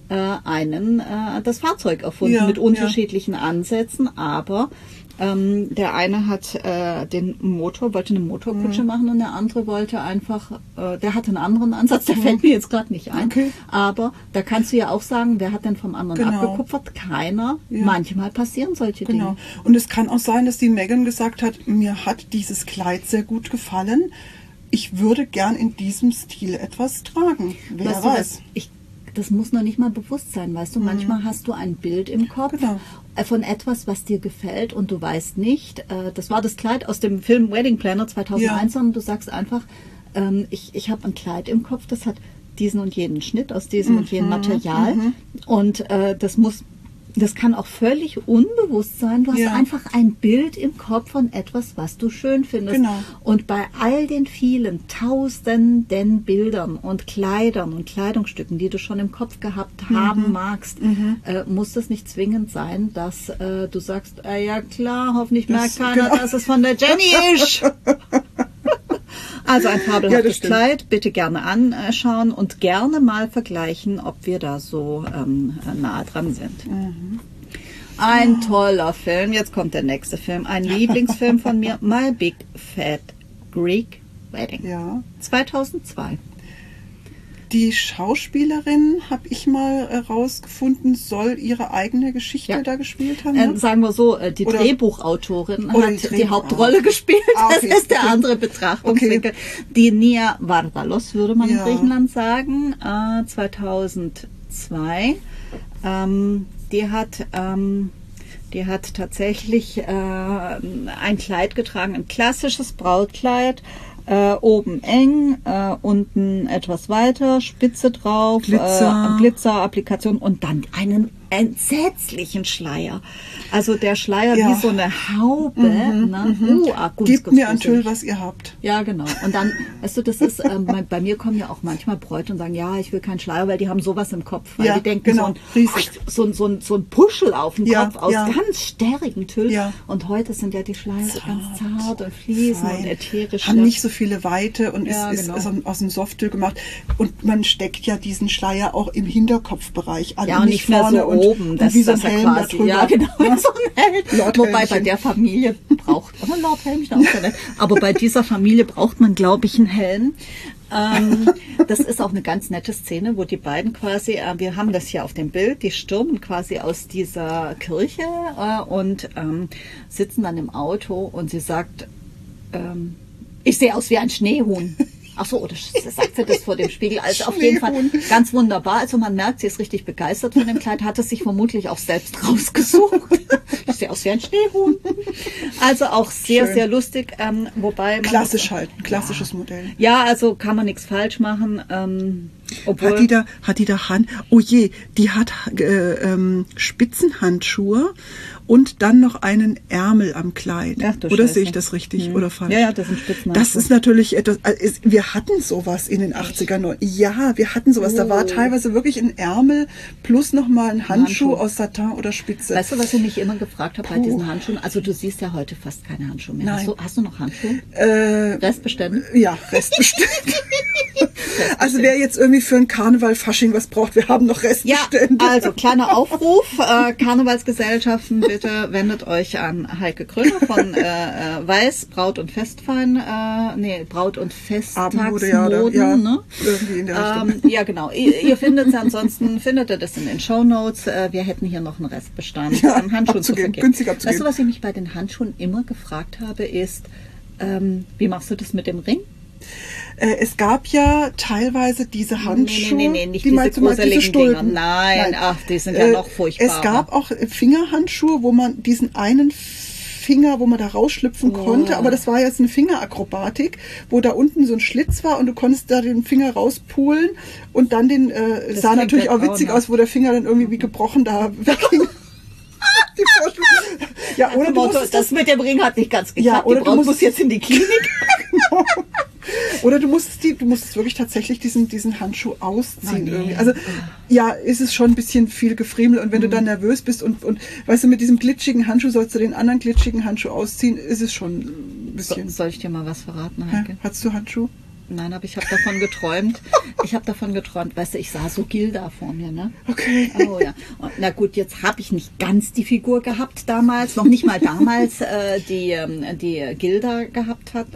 das Fahrzeug erfunden mit unterschiedlichen Ansätzen, aber der eine hat wollte eine Motorkutsche machen und der andere wollte einfach, der hatte einen anderen Ansatz, der fällt mir jetzt gerade nicht ein. Okay. Aber da kannst du ja auch sagen, wer hat denn vom anderen abgekupfert? Keiner. Ja. Manchmal passieren solche Dinge. Und es kann auch sein, dass die Meghan gesagt hat, mir hat dieses Kleid sehr gut gefallen. Ich würde gern in diesem Stil etwas tragen. Wer weiß. Das muss noch nicht mal bewusst sein, weißt du. Manchmal hast du ein Bild im Kopf von etwas, was dir gefällt und du weißt nicht. Das war das Kleid aus dem Film Wedding Planner 2001 und du sagst einfach, ich habe ein Kleid im Kopf, das hat diesen und jenen Schnitt aus diesem und jenem Material und das kann auch völlig unbewusst sein. Du hast einfach ein Bild im Kopf von etwas, was du schön findest. Genau. Und bei all den vielen tausenden Bildern und Kleidern und Kleidungsstücken, die du schon im Kopf gehabt haben magst, muss das nicht zwingend sein, dass du sagst, ja klar, hoffentlich merkt keiner, dass es von der Jenny ist. Also ein fabelhaftes Kleid, bitte gerne anschauen und gerne mal vergleichen, ob wir da so nahe dran sind. Ein toller Film, jetzt kommt der nächste Film, ein Lieblingsfilm von mir, My Big Fat Greek Wedding, 2002. Die Schauspielerin, habe ich mal rausgefunden, soll ihre eigene Geschichte da gespielt haben? Ne? Sagen wir so, die Drehbuchautorin hat die Hauptrolle gespielt. Okay, das ist der andere Betrachtungswinkel. Die Nia Vardalos, würde man in Griechenland sagen, 2002. Die hat tatsächlich ein Kleid getragen, ein klassisches Brautkleid. Oben eng, unten etwas weiter, Spitze drauf, Glitzer-Applikation und dann einen entsetzlichen Schleier. Also der Schleier wie so eine Haube. Gebt mir ein Tüll, was ihr habt. Ja, genau. Und dann, weißt du, das ist, bei mir kommen ja auch manchmal Bräute und sagen, ja, ich will keinen Schleier, weil die haben sowas im Kopf. Weil die denken, so ein Puschel auf dem Kopf aus ganz stärrigem Tüll. Ja. Und heute sind ja die Schleier so ganz zart und fließend und ätherisch. Haben nicht so viele Weite und ist aus dem Softtüll gemacht. Und man steckt ja diesen Schleier auch im Hinterkopfbereich an. Ja, und nicht vorne mehr so oben. Und wie so ein dass er Helm da drüber. ja, genau, Ja. so ein Helm. Lord Wobei bei Helmchen. der Familie braucht, oder Lord Helmchen auch sehr nett. Aber bei dieser Familie braucht man, glaube ich, einen Helm. Das ist auch eine ganz nette Szene, wo die beiden quasi, wir haben das hier auf dem Bild, die stürmen quasi aus dieser Kirche und sitzen dann im Auto und sie sagt, ich sehe aus wie ein Schneehuhn. Ach so, oder sagt sie das vor dem Spiegel? Also auf jeden Fall ganz wunderbar. Also man merkt, sie ist richtig begeistert von dem Kleid, hat es sich vermutlich auch selbst rausgesucht. Ich sehe aus wie ein Schneehuhn. Also auch sehr, Schön. sehr lustig. Wobei man Klassisch halt, ein klassisches Modell. ja, also kann man nichts falsch machen. Obwohl, Hat die da Hand? Oh je, die hat Spitzenhandschuhe und dann noch einen Ärmel am Kleid. Ach du Oder Scheiße. sehe ich das richtig oder falsch? Ja, das sind Spitzenhandschuhe. Das ist natürlich etwas. Wir hatten sowas in den 80ern. Ja, wir hatten sowas. Da war teilweise wirklich ein Ärmel plus nochmal ein Handschuh aus Satin oder Spitze. Weißt du, was ich mich immer gefragt habe bei diesen Handschuhen? Also du siehst ja heute fast keine Handschuhe mehr. Nein. Hast du noch Handschuhe? Restbestände? Ja, Restbestände. Also wer jetzt irgendwie für ein Karneval-Fasching was braucht, wir haben noch Restbestände. Ja, also kleiner Aufruf, Karnevalsgesellschaften, bitte wendet euch an Heike Kröner von Weiß, Braut und Festfein, Braut und Festtagsmoden. Ja, ne? irgendwie in der Richtung. Ja, genau. Ihr findet es, ansonsten findet ihr das in den Shownotes. Wir hätten hier noch einen Restbestand Ja, an Handschuhen zu abzugeben, vergeben. günstig abzugeben. Weißt du, was ich mich bei den Handschuhen immer gefragt habe, ist, wie machst du das mit dem Ring? Es gab ja teilweise diese Handschuhe. Nee, nicht die diese meinst du mal, gruseligen Stulpen. Dinger. Nein, ach, die sind ja noch furchtbar. Es gab auch Fingerhandschuhe, wo man diesen einen Finger, wo man da rausschlüpfen konnte, aber das war jetzt eine Fingerakrobatik, wo da unten so ein Schlitz war und du konntest da den Finger rauspulen und dann den, sah klingt natürlich ja auch witzig grauenhaft. aus, wo der Finger dann irgendwie wie gebrochen da wegging. Die Vorstellung. Ja, oder du Motto, musstest das mit dem Ring hat nicht ganz geklappt. Ja, oder die du Braut musst- muss jetzt in die Klinik. Oder du musstest wirklich tatsächlich diesen Handschuh ausziehen. nee. Irgendwie. Also ja, ist es schon ein bisschen viel Gefriemel und wenn du dann nervös bist und weißt du, mit diesem glitschigen Handschuh sollst du den anderen glitschigen Handschuh ausziehen, ist es schon ein bisschen. Soll ich dir mal was verraten, Hä? Heike? Hattest du Handschuh? Nein, aber ich habe davon geträumt. Weißt du, ich sah so Gilda vor mir, ne? Okay. Oh ja. Und, na gut, jetzt habe ich nicht ganz die Figur gehabt damals, noch nicht mal damals, die Gilda gehabt hat.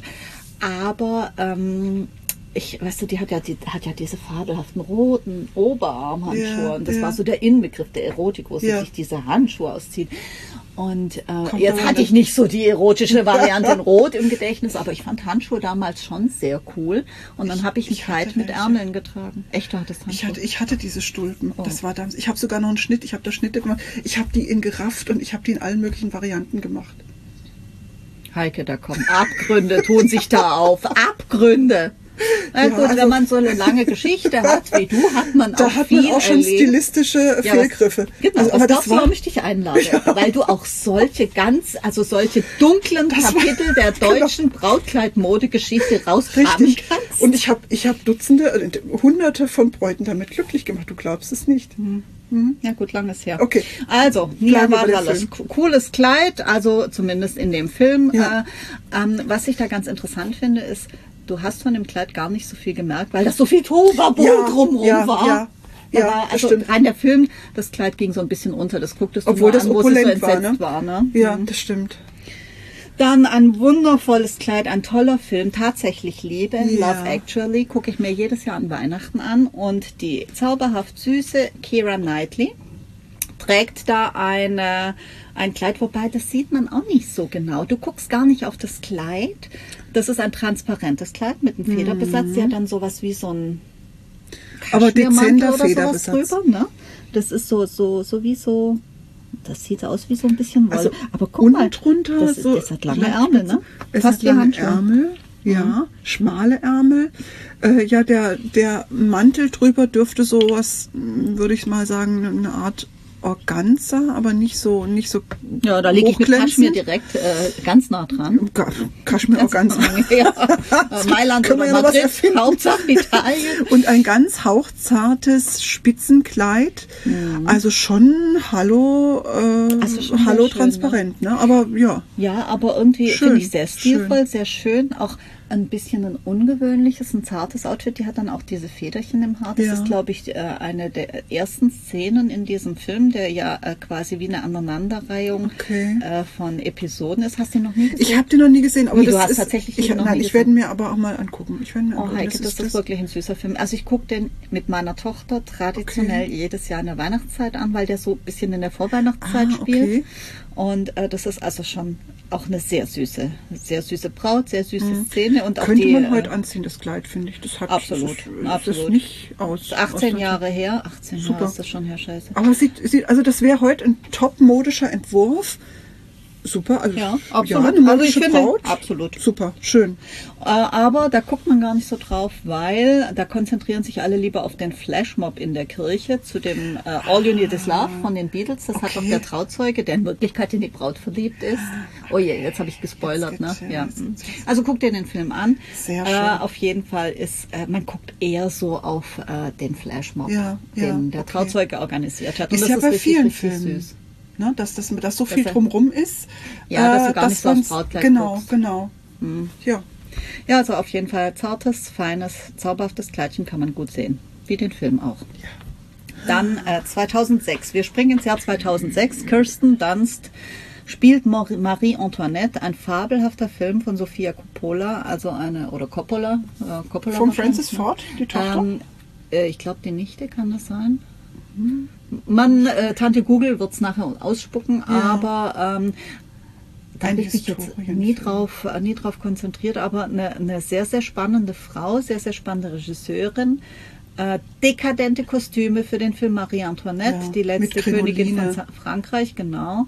Aber weißt du, die hat ja diese fabelhaften roten Oberarmhandschuhe Ja, und das ja. war so der Inbegriff der Erotik, wo sie Ja. sich diese Handschuhe auszieht. Und Kommt jetzt aber hatte ich nicht so die erotische Variante in Rot im Gedächtnis, aber ich fand Handschuhe damals schon sehr cool. Und dann habe ich ein ich hatte Kleid mit welche. Ärmeln getragen. Echt, du hattest Handschuhe? Ich hatte diese Stulpen. Oh. Das war damals. Ich habe sogar noch einen Schnitt. Ich habe da Schnitte gemacht. Ich habe die in gerafft und ich habe die in allen möglichen Varianten gemacht. Heike, da kommen Abgründe, tun sich da auf. Abgründe. Na Ja, gut, also- wenn man so eine lange Geschichte hat wie du, hat man Da auch hat viel man auch schon erlebt. stilistische Ja, Fehlgriffe. Genau, Also, aber das war warum ich dich einlade, weil du auch solche solche dunklen Kapitel der deutschen Brautkleidmodegeschichte rausgraben richtig. kannst. Und ich hab Dutzende, Hunderte von Bräuten damit glücklich gemacht. Du glaubst es nicht. Ja gut, lang ist her. Okay. Also, Nia Bleiben wir bei dem Vardalos, Film. cooles Kleid, also zumindest in dem Film. Ja. Was ich da ganz interessant finde, ist, du hast von dem Kleid gar nicht so viel gemerkt, weil das so viel Tohuwabohu drumherum war. Ja, Da ja, war, das also stimmt. rein der Film, das Kleid ging so ein bisschen unter, das gucktest du Obwohl mal das an, wo sie so opulent entsetzt war, ne? war. Ne? Ja, das stimmt. Dann ein wundervolles Kleid, ein toller Film, tatsächlich Liebe, Ja. Love Actually, gucke ich mir jedes Jahr an Weihnachten an. Und die zauberhaft süße Keira Knightley trägt da ein Kleid, wobei das sieht man auch nicht so genau. Du guckst gar nicht auf das Kleid. Das ist ein transparentes Kleid mit einem Federbesatz. Sie hat dann sowas wie so ein Aber Kaschmirmantel dezenter oder sowas Federbesatz. drüber. Ne? Das ist so wie so. Das sieht aus wie so ein bisschen Wolle. Also aber guck mal, unten drunter das hat lange Ärmel, ne? Es Fast hat wie lange Handschuhe. Ärmel, ja, schmale Ärmel. Ja, der Mantel drüber dürfte sowas, würde ich mal sagen, eine Art Organza, aber nicht so Ja, da lege ich mit hochglänzend. Kaschmir direkt ganz nah dran. Kaschmir Organza. Ja, Mailand Können wir oder ja noch was Madrid, erfinden. Hauptsache Italien. Und ein ganz hauchzartes Spitzenkleid. Also schon Hallo schon sehr schön, transparent, ne? Aber ja. Ja, aber irgendwie Schön, finde ich sehr stilvoll, sehr schön. Auch ein bisschen ein ungewöhnliches, ein zartes Outfit. Die hat dann auch diese Federchen im Haar. Das ist, glaube ich, eine der ersten Szenen in diesem Film, der ja quasi wie eine Aneinanderreihung von Episoden ist. Hast du den noch nie gesehen? Ich habe den noch nie gesehen, aber du hast tatsächlich ich werde mir aber auch mal angucken. Heike, das ist wirklich ein süßer Film. Also ich gucke den mit meiner Tochter traditionell jedes Jahr in der Weihnachtszeit an, weil der so ein bisschen in der Vorweihnachtszeit spielt. Und das ist also schon auch eine sehr süße Braut, sehr süße Szene. Und auch könnte man heute anziehen, das Kleid, finde ich. Das hat absolut. Das ist nicht aus. 18 Jahre her. 18 Jahre ist das schon her, scheiße. Aber also das wäre heute ein top-modischer Entwurf. Super, also ja, absolut. Eine modische Braut. Absolut. Super, schön. Aber da guckt man gar nicht so drauf, weil da konzentrieren sich alle lieber auf den Flashmob in der Kirche zu dem All You Need Is Love von den Beatles. Das hat doch der Trauzeuge, der in Wirklichkeit in die Braut verliebt ist. Oh je, jetzt habe ich gespoilert, ne? Ja. Also guck dir den Film an. Sehr schön. Auf jeden Fall ist, man guckt eher so auf den Flashmob, den der Trauzeuge organisiert hat. Und ist das ja ist bei richtig, vielen richtig Filmen. süß. Ne, dass so viel drumrum ist. Ja, dass du gar nicht so aufs Brautkleid guckst. Genau. Ja. Ja, also auf jeden Fall zartes, feines, zauberhaftes Kleidchen kann man gut sehen. Wie den Film auch. Ja. Dann 2006. Wir springen ins Jahr 2006. Kirsten Dunst spielt Marie Antoinette, ein fabelhafter Film von Sofia Coppola, Coppola. Von Francis Ford, die Tochter? Ich glaube, die Nichte, kann das sein? Tante Google wird es nachher ausspucken, aber da habe ich mich jetzt nie drauf konzentriert, aber eine sehr, sehr spannende Frau, sehr, sehr spannende Regisseurin, dekadente Kostüme für den Film Marie Antoinette, die letzte Königin von Frankreich, genau.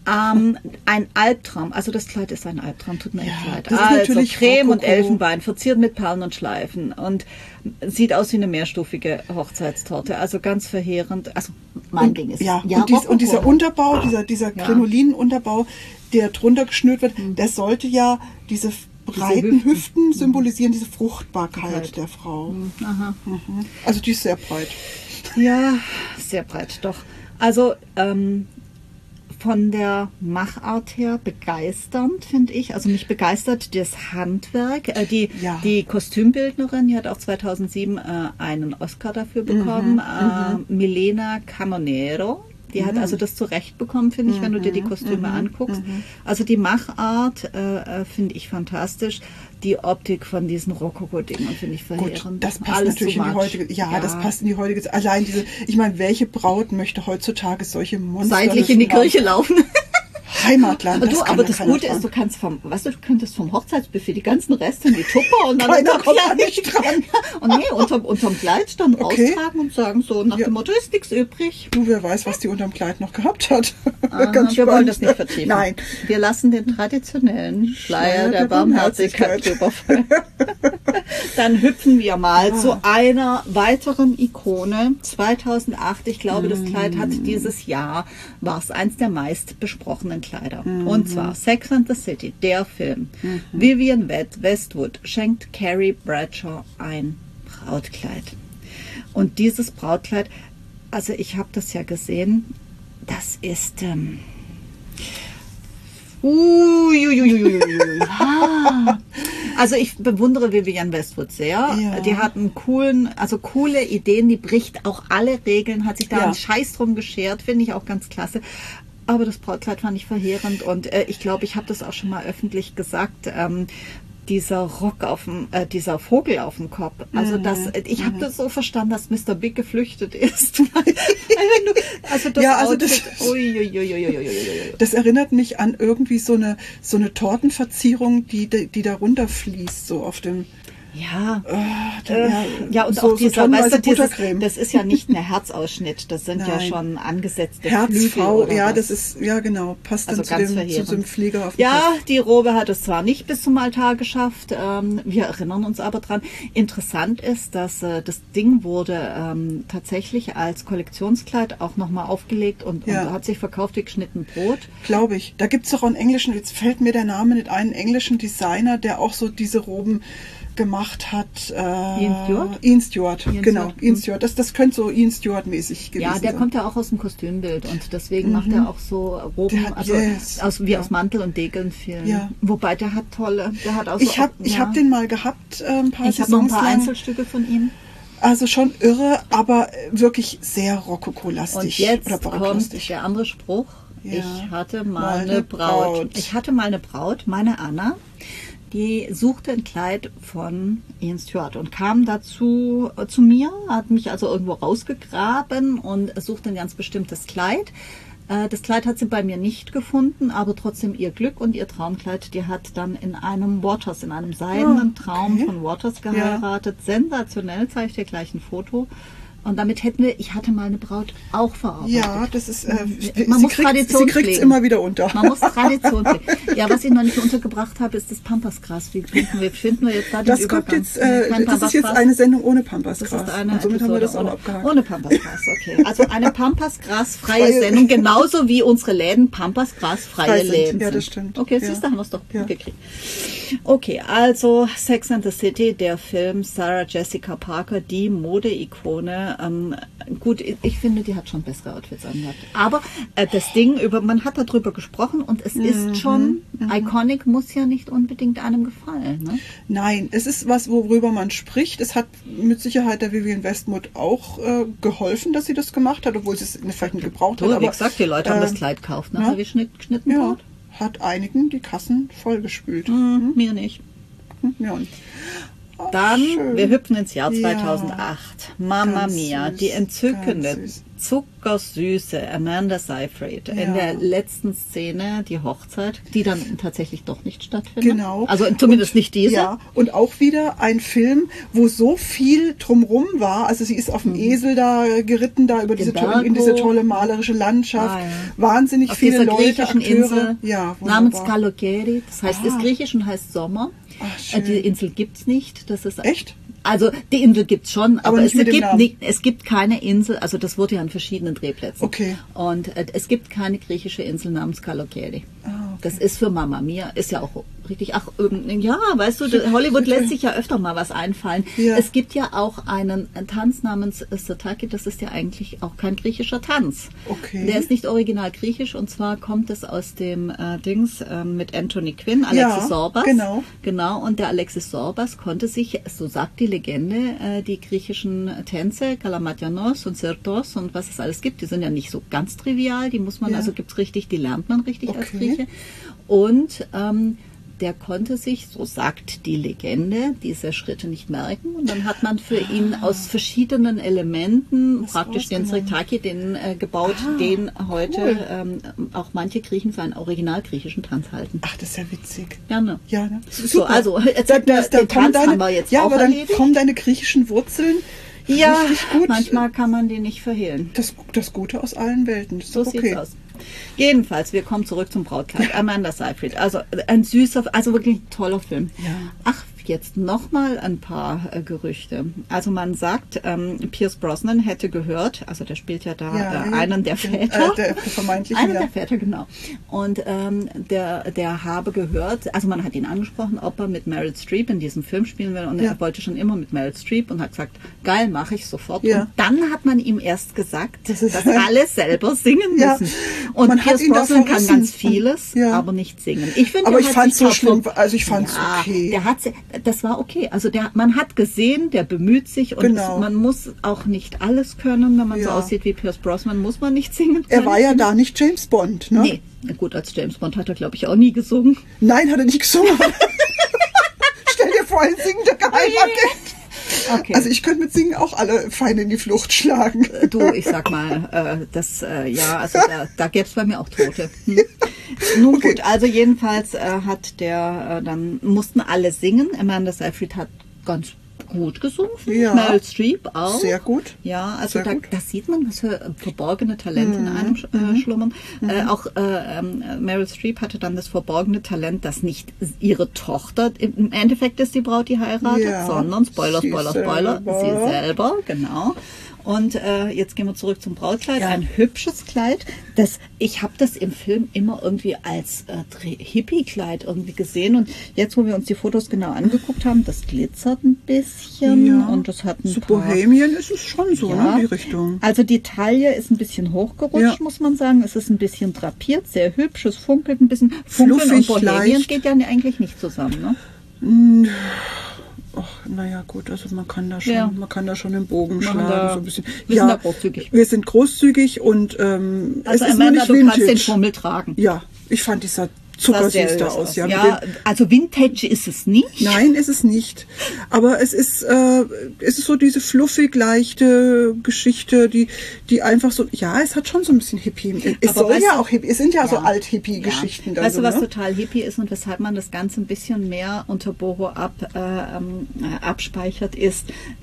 Ein Albtraum, also das Kleid ist ein Albtraum, tut mir echt leid. Das ist natürlich Creme und Elfenbein, verziert mit Perlen und Schleifen und sieht aus wie eine mehrstufige Hochzeitstorte, also ganz verheerend. Also mein Ding ist und dieser Unterbau, dieser Krinolinenunterbau, der drunter geschnürt wird, der sollte ja diese breiten Hüften symbolisieren, diese Fruchtbarkeit der Frau. Aha. Also die ist sehr breit. Ja, sehr breit, doch. Also von der Machart her begeisternd, finde ich. Also mich begeistert das Handwerk. Die Kostümbildnerin, die hat auch 2007 einen Oscar dafür bekommen. Milena Canonero. Die hat also das zurecht bekommen, finde ich, wenn du dir die Kostüme anguckst. Also die Machart finde ich fantastisch. Die Optik von diesen Rokoko-Dingen finde ich verheerend. Gut, das passt natürlich in die heutige, das passt in die heutige Zeit. Allein ich meine, welche Braut möchte heutzutage solche Monster seitlich in die Kirche laufen? Heimatland. Aber das Gute ist, du könntest vom Hochzeitsbuffet die ganzen Reste in die Tupper und dann keiner kommt ja nicht dran. Und unterm Kleid dann raustragen und sagen so nach dem Motto, ist nichts übrig. Du, wer weiß, was die unterm Kleid noch gehabt hat. Wir wollen das nicht vertiefen. Nein. Wir lassen den traditionellen Schleier der Barmherzigkeit drüber fallen. Dann hüpfen wir mal zu einer weiteren Ikone. 2008, ich glaube, das Kleid hat dieses Jahr, war es eins der meist besprochenen Kleider. Und zwar Sex and the City, der Film. Vivienne Westwood schenkt Carrie Bradshaw ein Brautkleid. Und dieses Brautkleid, also ich habe das ja gesehen, das ist also ich bewundere Vivienne Westwood sehr. Ja. Die hat coole Ideen, die bricht auch alle Regeln, hat sich da einen Scheiß drum geschert, finde ich auch ganz klasse. Aber das Brautkleid fand ich verheerend und ich glaube, ich habe das auch schon mal öffentlich gesagt, dieser dieser Vogel auf dem Kopf. Also ich habe das so verstanden, dass Mr. Big geflüchtet ist. Das erinnert mich an irgendwie so eine Tortenverzierung, die da runterfließt, so auf dem. Und so, auch dieser, das ist ja nicht mehr Herzausschnitt, das sind ja schon angesetzte Herzfrau, das ist, passt also dann zu dem Flieger auf dem Kopf. Die Robe hat es zwar nicht bis zum Altar geschafft, wir erinnern uns aber dran. Interessant ist, dass das Ding wurde tatsächlich als Kollektionskleid auch nochmal aufgelegt und hat sich verkauft wie geschnitten Brot. Glaube ich. Da gibt es doch auch einen englischen, jetzt fällt mir der Name nicht ein, einen englischen Designer, der auch so diese Roben gemacht hat. Ian Stewart? Ian Stewart, genau. Stewart. Ian Stewart. Das könnte so Ian Stewart-mäßig gewesen sein. Ja, der kommt ja auch aus dem Kostümbild und deswegen macht er auch so Roben, also aus Mantel und Degeln viel. Ja. Wobei der hat auch so... Ich hab den mal gehabt, ein paar Ich habe noch ein paar Einzelstücke von ihm. Also schon irre, aber wirklich sehr Rokoko-lastig. Und jetzt kommt der andere Spruch. Ja. Ich hatte mal eine Braut. Ich hatte mal eine Braut, meine Anna, die suchte ein Kleid von Ian Stewart und kam dazu zu mir, hat mich also irgendwo rausgegraben und suchte ein ganz bestimmtes Kleid. Das Kleid hat sie bei mir nicht gefunden, aber trotzdem ihr Glück und ihr Traumkleid, die hat dann in einem seidenen Traum von Waters geheiratet. Ja. Sensationell, zeige ich dir gleich ein Foto. Und damit hätten wir, ich hatte mal eine Braut auch verarbeitet. Ja, das ist, man muss Tradition sie kriegt es immer wieder unter. Man muss Tradition pflegen. Ja, was ich noch nicht untergebracht habe, ist das Pampasgras. Wie finden wir jetzt da den Das Übergang? Kommt jetzt, das ist jetzt eine Sendung ohne Pampasgras. Das ist eine und somit haben wir das Episode auch abgehakt. ohne Pampasgras, okay. Also eine Pampasgras-freie Sendung, genauso wie unsere Läden Pampasgras-freie Läden sind. Ja, das stimmt. Okay, siehst du, haben wir es doch gekriegt. Okay, also Sex and the City, der Film, Sarah Jessica Parker, die Mode-Ikone. Gut, ich finde, die hat schon bessere Outfits angehabt. Aber das Ding, man hat darüber gesprochen und es ist schon, iconic muss ja nicht unbedingt einem gefallen. Ne? Nein, es ist was, worüber man spricht. Es hat mit Sicherheit der Vivienne Westwood auch geholfen, dass sie das gemacht hat, obwohl sie es vielleicht nicht gebraucht hat. Wie Aber gesagt, die Leute haben das Kleid gekauft, nachher wie geschnitten ja, hat einigen die Kassen vollgespült. Mir nicht. Ja, und dann, schön. Wir hüpfen ins Jahr 2008. Mamma Mia, süß, die entzückende, zuckersüße Amanda Seyfried in der letzten Szene, die Hochzeit, die dann tatsächlich doch nicht stattfindet. Genau. Also zumindest nicht diese. Ja, und auch wieder ein Film, wo so viel drumrum war. Also sie ist auf dem Esel da geritten, da über diese tolle malerische Landschaft. Wahnsinnig auf viele dieser Leute, griechischen Insel namens wunderbar. Kalogeri. Das heißt, ist griechisch und heißt Sommer. Ach, die Insel gibt's nicht. Das ist echt? Also die Insel gibt's schon, aber nicht es gibt keine Insel, also das wurde ja an verschiedenen Drehplätzen. Okay. Und es gibt keine griechische Insel namens Kalogeri. Okay. Das ist für Mamma Mia, ist ja auch richtig, weißt du, Hollywood lässt sich ja öfter mal was einfallen. Ja. Es gibt ja auch einen Tanz namens Sirtaki, das ist ja eigentlich auch kein griechischer Tanz. Okay. Der ist nicht original griechisch und zwar kommt es aus dem mit Anthony Quinn, Alexis Sorbas. Genau, und der Alexis Sorbas konnte sich, so sagt die Legende, die griechischen Tänze, Kalamatianos und Sirtos und was es alles gibt, die sind ja nicht so ganz trivial, die muss man, also gibt's richtig, die lernt man richtig als Grieche. Und der konnte sich, so sagt die Legende, diese Schritte nicht merken. Und dann hat man für ihn aus verschiedenen Elementen praktisch den Sirtaki gebaut, den heute auch manche Griechen für einen original griechischen Tanz halten. Ach, das ist ja witzig. Ja, ne? Ja, ne? So, also den Tanz haben wir jetzt auch erledigt. Kommen deine griechischen Wurzeln richtig gut. Manchmal kann man die nicht verhehlen. Das Gute aus allen Welten. Das ist so okay. Sieht's aus. Jedenfalls, wir kommen zurück zum Brautkleid. Amanda Seyfried, also ein süßer, also wirklich ein toller Film. Ja. Ach, jetzt nochmal ein paar Gerüchte. Also man sagt, Pierce Brosnan hätte gehört, also der spielt ja da einen der Väter. Der vermeintlichen, einen der Väter, genau. Und der habe gehört, also man hat ihn angesprochen, ob er mit Meryl Streep in diesem Film spielen will. Und er wollte schon immer mit Meryl Streep und hat gesagt, geil, mache ich sofort. Ja. Und dann hat man ihm erst gesagt, dass alle selber singen müssen. Und Pierce Brosnan kann ganz vieles, aber nicht singen. Ich finde, aber ich fand es so schlimm, also ich fand es okay. Das war okay. Also man hat gesehen, der bemüht sich und man muss auch nicht alles können. Wenn man so aussieht wie Pierce Brosnan, muss man nicht singen können. Er war ja da nicht James Bond, ne? Nee, gut, als James Bond hat er, glaube ich, auch nie gesungen. Nein, hat er nicht gesungen. Stell dir vor, ein singender Geheimagent. Okay. Also ich könnte mit Singen auch alle Feinde in die Flucht schlagen. Du, ich sag mal, also da gäbe es bei mir auch Tote. Nun gut, also jedenfalls dann mussten alle singen. Amanda Seyfried hat ganz gut gesungen, Meryl Streep auch. Sehr gut. Ja, also da sieht man, was für verborgene Talente in einem schlummern. Auch Meryl Streep hatte dann das verborgene Talent, dass nicht ihre Tochter im Endeffekt ist die Braut, die heiratet, sondern, Spoiler, sie selber, genau. Und jetzt gehen wir zurück zum Brautkleid. Ja. Ein hübsches Kleid. Ich habe das im Film immer irgendwie als Hippie-Kleid irgendwie gesehen. Und jetzt, wo wir uns die Fotos genau angeguckt haben, das glitzert ein bisschen. Und das hat ein so paar... Bohemian ist es schon so, ne, die Richtung. Also die Taille ist ein bisschen hochgerutscht, muss man sagen. Es ist ein bisschen drapiert, sehr hübsch. Es funkelt ein bisschen. Funkeln Fluffig, und Bohemian leicht. geht ja eigentlich nicht zusammen, ne? Ach, naja, gut, also man kann da schon den Bogen schlagen, so ein bisschen. Wir sind da großzügig. Wir sind großzügig und es Also ist nur Amanda, nicht du kannst den Vintage. Fummel tragen. Ja, ich fand dieser Sah zuckersüß sehr da süß aus. Ja, Ja, also Vintage ist es nicht. Nein, ist es nicht. Aber es ist so diese fluffig leichte Geschichte, die einfach so, ja, es hat schon so ein bisschen Hippie. Es Aber soll weißt ja du- auch Hippie, es sind ja so Ja. Alt-Hippie-Geschichten dann Weißt so, du, was ne? total hippie ist und weshalb man das Ganze ein bisschen mehr unter Boho abspeichert, ist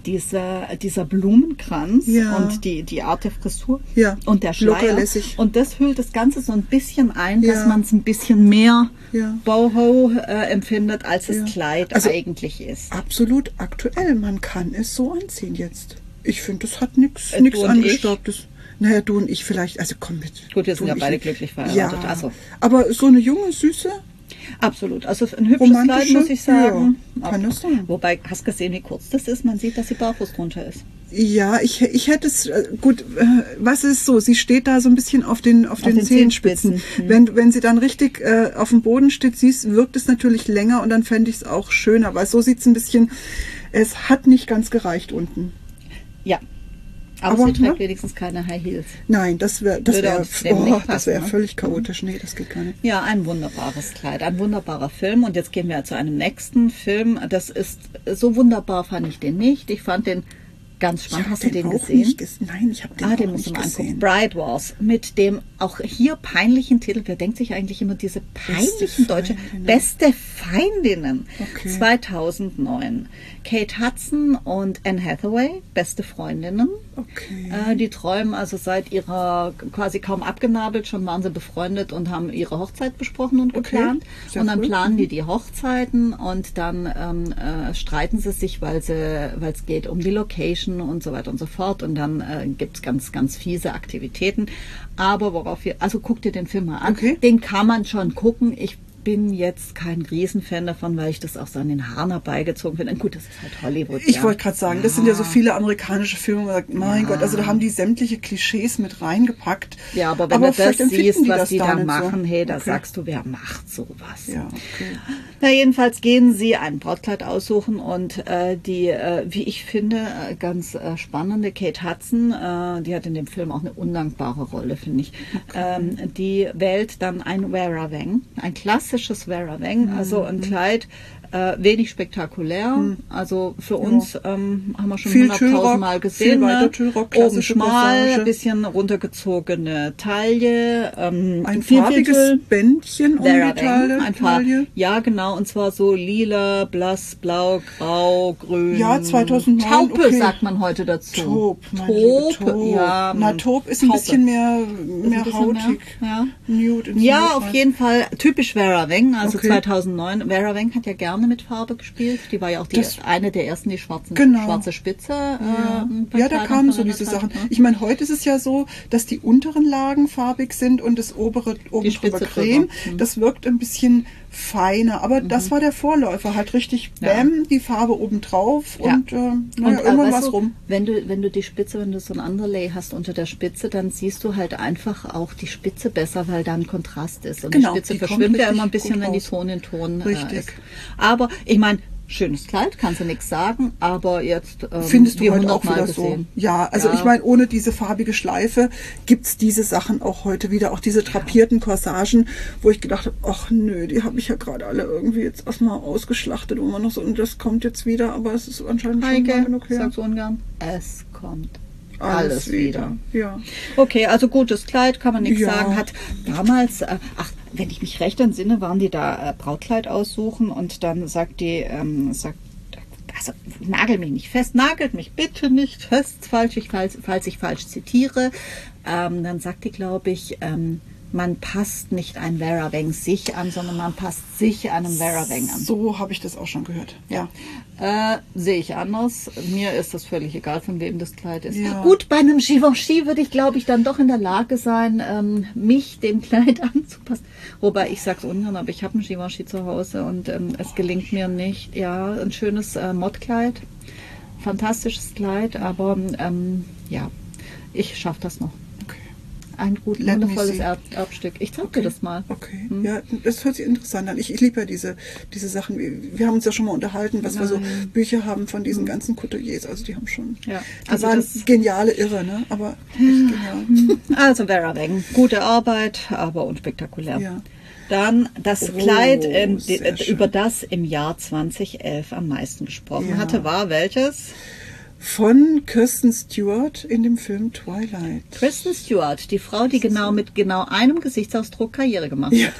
dieser Blumenkranz Ja. und die Art der Frisur Ja. und der Schleier. Lockerlässig. Und das hüllt das Ganze so ein bisschen ein, Ja. dass man es ein bisschen mehr Ja. Boho empfindet, als das Ja. Kleid Also- eigentlich ist. Absolut aktuell. Man kann es so anziehen jetzt. Ich finde, das hat nichts Du und Angestaubtes. Naja, du und ich vielleicht. Also komm mit. Gut, wir sind du ja und beide ich. glücklich verheiratet. Ja, Also. aber so eine junge, süße, Absolut. Also ein hübsches Kleid, romantische, muss ich sagen. ja, kann das sein. Wobei, hast du gesehen, wie kurz das ist? Man sieht, dass sie barfuß drunter ist. Ja, ich hätte es, gut, was ist so, sie steht da so ein bisschen auf den den Zehenspitzen. Zehenspitzen. Wenn sie dann richtig auf dem Boden steht, wirkt es natürlich länger und dann fände ich es auch schöner, weil so sieht es ein bisschen, es hat nicht ganz gereicht unten. Ja. Aber Aber, sie trägt ne? wenigstens keine High Heels. Nein, das wäre Würde uns dem nicht passen, ne? völlig chaotisch. Nee, das geht gar nicht. Ja, ein wunderbares Kleid, ein wunderbarer Film. Und jetzt gehen wir zu einem nächsten Film. Das ist, so wunderbar fand ich den nicht. Ich fand den ganz spannend. Hast du den auch gesehen? nicht Nein, ich habe den auch Den musst du nicht mal angucken. gesehen. Bride Wars. Mit dem auch hier peinlichen Titel. Wer denkt sich eigentlich immer diese peinlichen deutsche Feindinnen. Beste Feindinnen. Okay. 2009. Kate Hudson und Anne Hathaway, beste Freundinnen. Okay. Die träumen also seit ihrer quasi kaum abgenabelt, schon waren sie befreundet und haben ihre Hochzeit besprochen und Okay, geplant. sehr Und dann cool. planen die Hochzeiten und dann streiten sie sich, weil es geht um die Location und so weiter und so fort. Und dann gibt's ganz, ganz fiese Aktivitäten. Aber also guck dir den Film mal an. Okay. Den kann man schon gucken. Ich bin jetzt kein Riesenfan davon, weil ich das auch so an den Haaren herbeigezogen finde. Und gut, das ist halt Hollywood. Ich ja. wollte gerade sagen, das sind ja so viele amerikanische Filme, wo man sagt, mein Gott, also da haben die sämtliche Klischees mit reingepackt. Ja, aber wenn du das vielleicht empfinden siehst, was das die da nicht machen, so. hey, da Okay. sagst du, wer macht sowas? Ja, okay. Na, jedenfalls gehen sie ein Brautkleid aussuchen und die, wie ich finde, ganz spannende Kate Hudson, die hat in dem Film auch eine undankbare Rolle, finde ich. Die wählt dann ein Vera Wang, ein klassisches Vera Wang, also ein Kleid, wenig spektakulär. Also für uns haben wir schon Viel 100.000 Tüllrock, Mal viel gesehen. weiter Ne? Tüllrock, Oben klassische schmal, Passage. bisschen runtergezogene Taille. Ein viel farbiges Tüll. Bändchen um Vera die Taille. Wang, ein Taille. Ja, genau, und zwar so lila, blass, blau, grau, grün. Ja, 2009, Taupe okay. sagt man heute dazu. Taub, meine liebe Taub. Ja. Na, Taub ist ein Taupe. bisschen mehr Ist ein bisschen hautig. Ja. Nude inszeniert Ja, auf halt. jeden Fall typisch Vera Wang, also Okay. 2009. Vera Wang hat ja gerne mit Farbe gespielt. Die war ja auch eine der ersten, die Genau. schwarze Spitze. Ja, da kamen so diese Sachen. Ich meine, heute ist es ja so, dass die unteren Lagen farbig sind und das obere oben drüber Spitze creme. drüber. Das wirkt ein bisschen feiner. Aber das war der Vorläufer. Halt richtig, bam, die Farbe oben drauf Ja. und irgendwann weißt war's du, rum. wenn du die Spitze, wenn du so ein Underlay hast unter der Spitze, dann siehst du halt einfach auch die Spitze besser, weil da ein Kontrast ist. Und Genau, die Spitze die kommt verschwimmt ja richtig immer ein bisschen, gut wenn die raus. Ton in Ton Richtig. ist. Aber ich meine, schönes Kleid, kannst du nichts sagen, aber jetzt Findest wie du heute auch 100 Mal wieder so? gesehen. Ja, also Ja. ich meine, ohne diese farbige Schleife gibt's diese Sachen auch heute wieder. Auch diese drapierten Corsagen, wo ich gedacht habe, ach nö, die habe ich ja gerade alle irgendwie jetzt erstmal ausgeschlachtet, wo man noch so, und das kommt jetzt wieder, aber es ist anscheinend schon Heike, lang genug her. sag's ungern, es kommt alles wieder. Ja. Okay, also gutes Kleid, kann man nichts Ja. sagen. Hat damals, wenn ich mich recht entsinne, waren die da Brautkleid aussuchen und dann sagt also nagel mich nicht fest, nagelt mich bitte nicht fest, falls ich falsch zitiere. Dann sagt die, glaube ich, man passt nicht ein Vera Wang sich an, sondern man passt sich einem Vera Wang an. So habe ich das auch schon gehört, ja. Sehe ich anders. Mir ist das völlig egal, von wem das Kleid ist. Ja. Gut, bei einem Givenchy würde ich, glaube ich, dann doch in der Lage sein, mich dem Kleid anzupassen. Wobei, ich sage es ungern, aber ich habe ein Givenchy zu Hause und es gelingt mir nicht. Ja, ein schönes Modkleid, fantastisches Kleid, aber ja, ich schaffe das noch. Ein gut, wundervolles Erbstück. Ich zeig dir das mal. Okay, ja, das hört sich interessant an. Ich liebe ja diese Sachen. Wir haben uns ja schon mal unterhalten, was wir so Bücher haben von diesen ganzen Couturiers. Also die haben schon, die waren geniale Irre, ne? Aber echt genial. Also Vera Wang, gute Arbeit, aber unspektakulär. Ja. Dann das Kleid, über das im Jahr 2011 am meisten gesprochen hatte, war welches? Von Kristen Stewart in dem Film Twilight. Kristen Stewart, die Frau, die mit einem Gesichtsausdruck Karriere gemacht hat.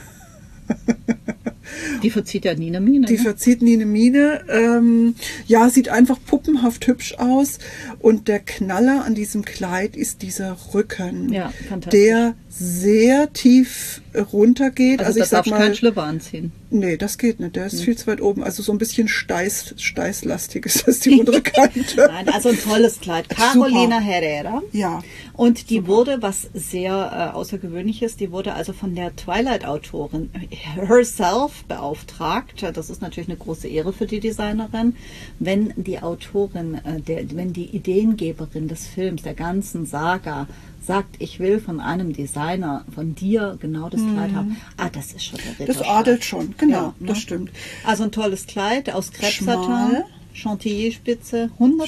Die verzieht ja nie eine Miene. Die verzieht nie eine Miene. Ja, sieht einfach puppenhaft hübsch aus. Und der Knaller an diesem Kleid ist dieser Rücken, der sehr tief runtergeht. Also da darfst du keinen Schlüpper anziehen. Nee, das geht nicht. Der ist viel zu weit oben. Also so ein bisschen steißlastig ist das, die untere Kante. Nein, also ein tolles Kleid. Carolina Herrera. Ja. Und die wurde, was sehr außergewöhnlich ist, die wurde also von der Twilight-Autorin herself beauftragt. Das ist natürlich eine große Ehre für die Designerin, wenn die Autorin, wenn die Ideengeberin des Films, der ganzen Saga, sagt, ich will von einem Designer, von dir genau das Kleid haben. Das ist schon der Ritterschlag. Das adelt schon, genau, das stimmt. Also ein tolles Kleid aus Crêpe-Satin, Chantilly-Spitze,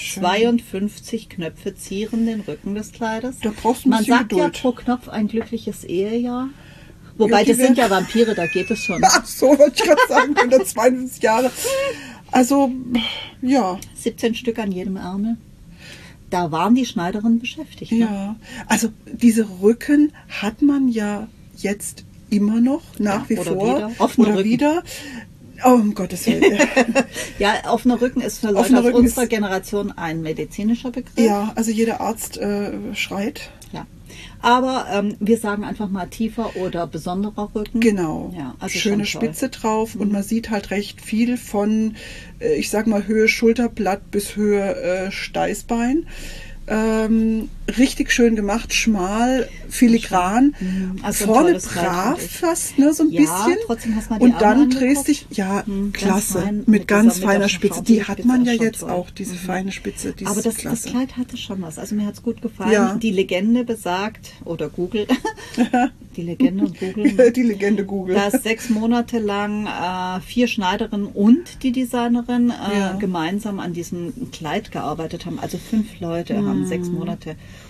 152 Knöpfe zieren den Rücken des Kleides. Da brauchst du ein bisschen Geduld. Man sagt ja pro Knopf ein glückliches Ehejahr. Wobei, das sind ja Vampire, da geht es schon. Ach so, wollte ich gerade sagen, 152 Jahre. Also, ja. 17 Stück an jedem Ärmel. Da waren die Schneiderinnen beschäftigt. Ne? Ja, also diese Rücken hat man ja jetzt immer noch, nach wie vor. Offener Rücken. Wieder. Oh, um Gottes Willen. Ja, offener Rücken ist für Leute aus unserer Generation ein medizinischer Begriff. Ja, also jeder Arzt schreit. Ja. Aber wir sagen einfach mal tiefer oder besonderer Rücken. Genau. Ja, also schöne Spitze drauf und man sieht halt recht viel von, ich sag mal, Höhe Schulterblatt bis Höhe Steißbein. Richtig schön gemacht, schmal, filigran, also vorne brav fast, ne, so ein bisschen. Trotzdem hast du mal die und dann Arme drehst dich, klasse, mit ganz feiner Spitze. Die hat man ja jetzt toll. Auch, diese feine Spitze. Die aber das Kleid hatte schon was. Also mir hat es gut gefallen. Ja. Die Legende besagt, oder Google, die Legende und Google. Die Legende Google. Dass 6 Monate lang 4 Schneiderinnen und die Designerin gemeinsam an diesem Kleid gearbeitet haben. Also 5 Leute haben 6 Monate.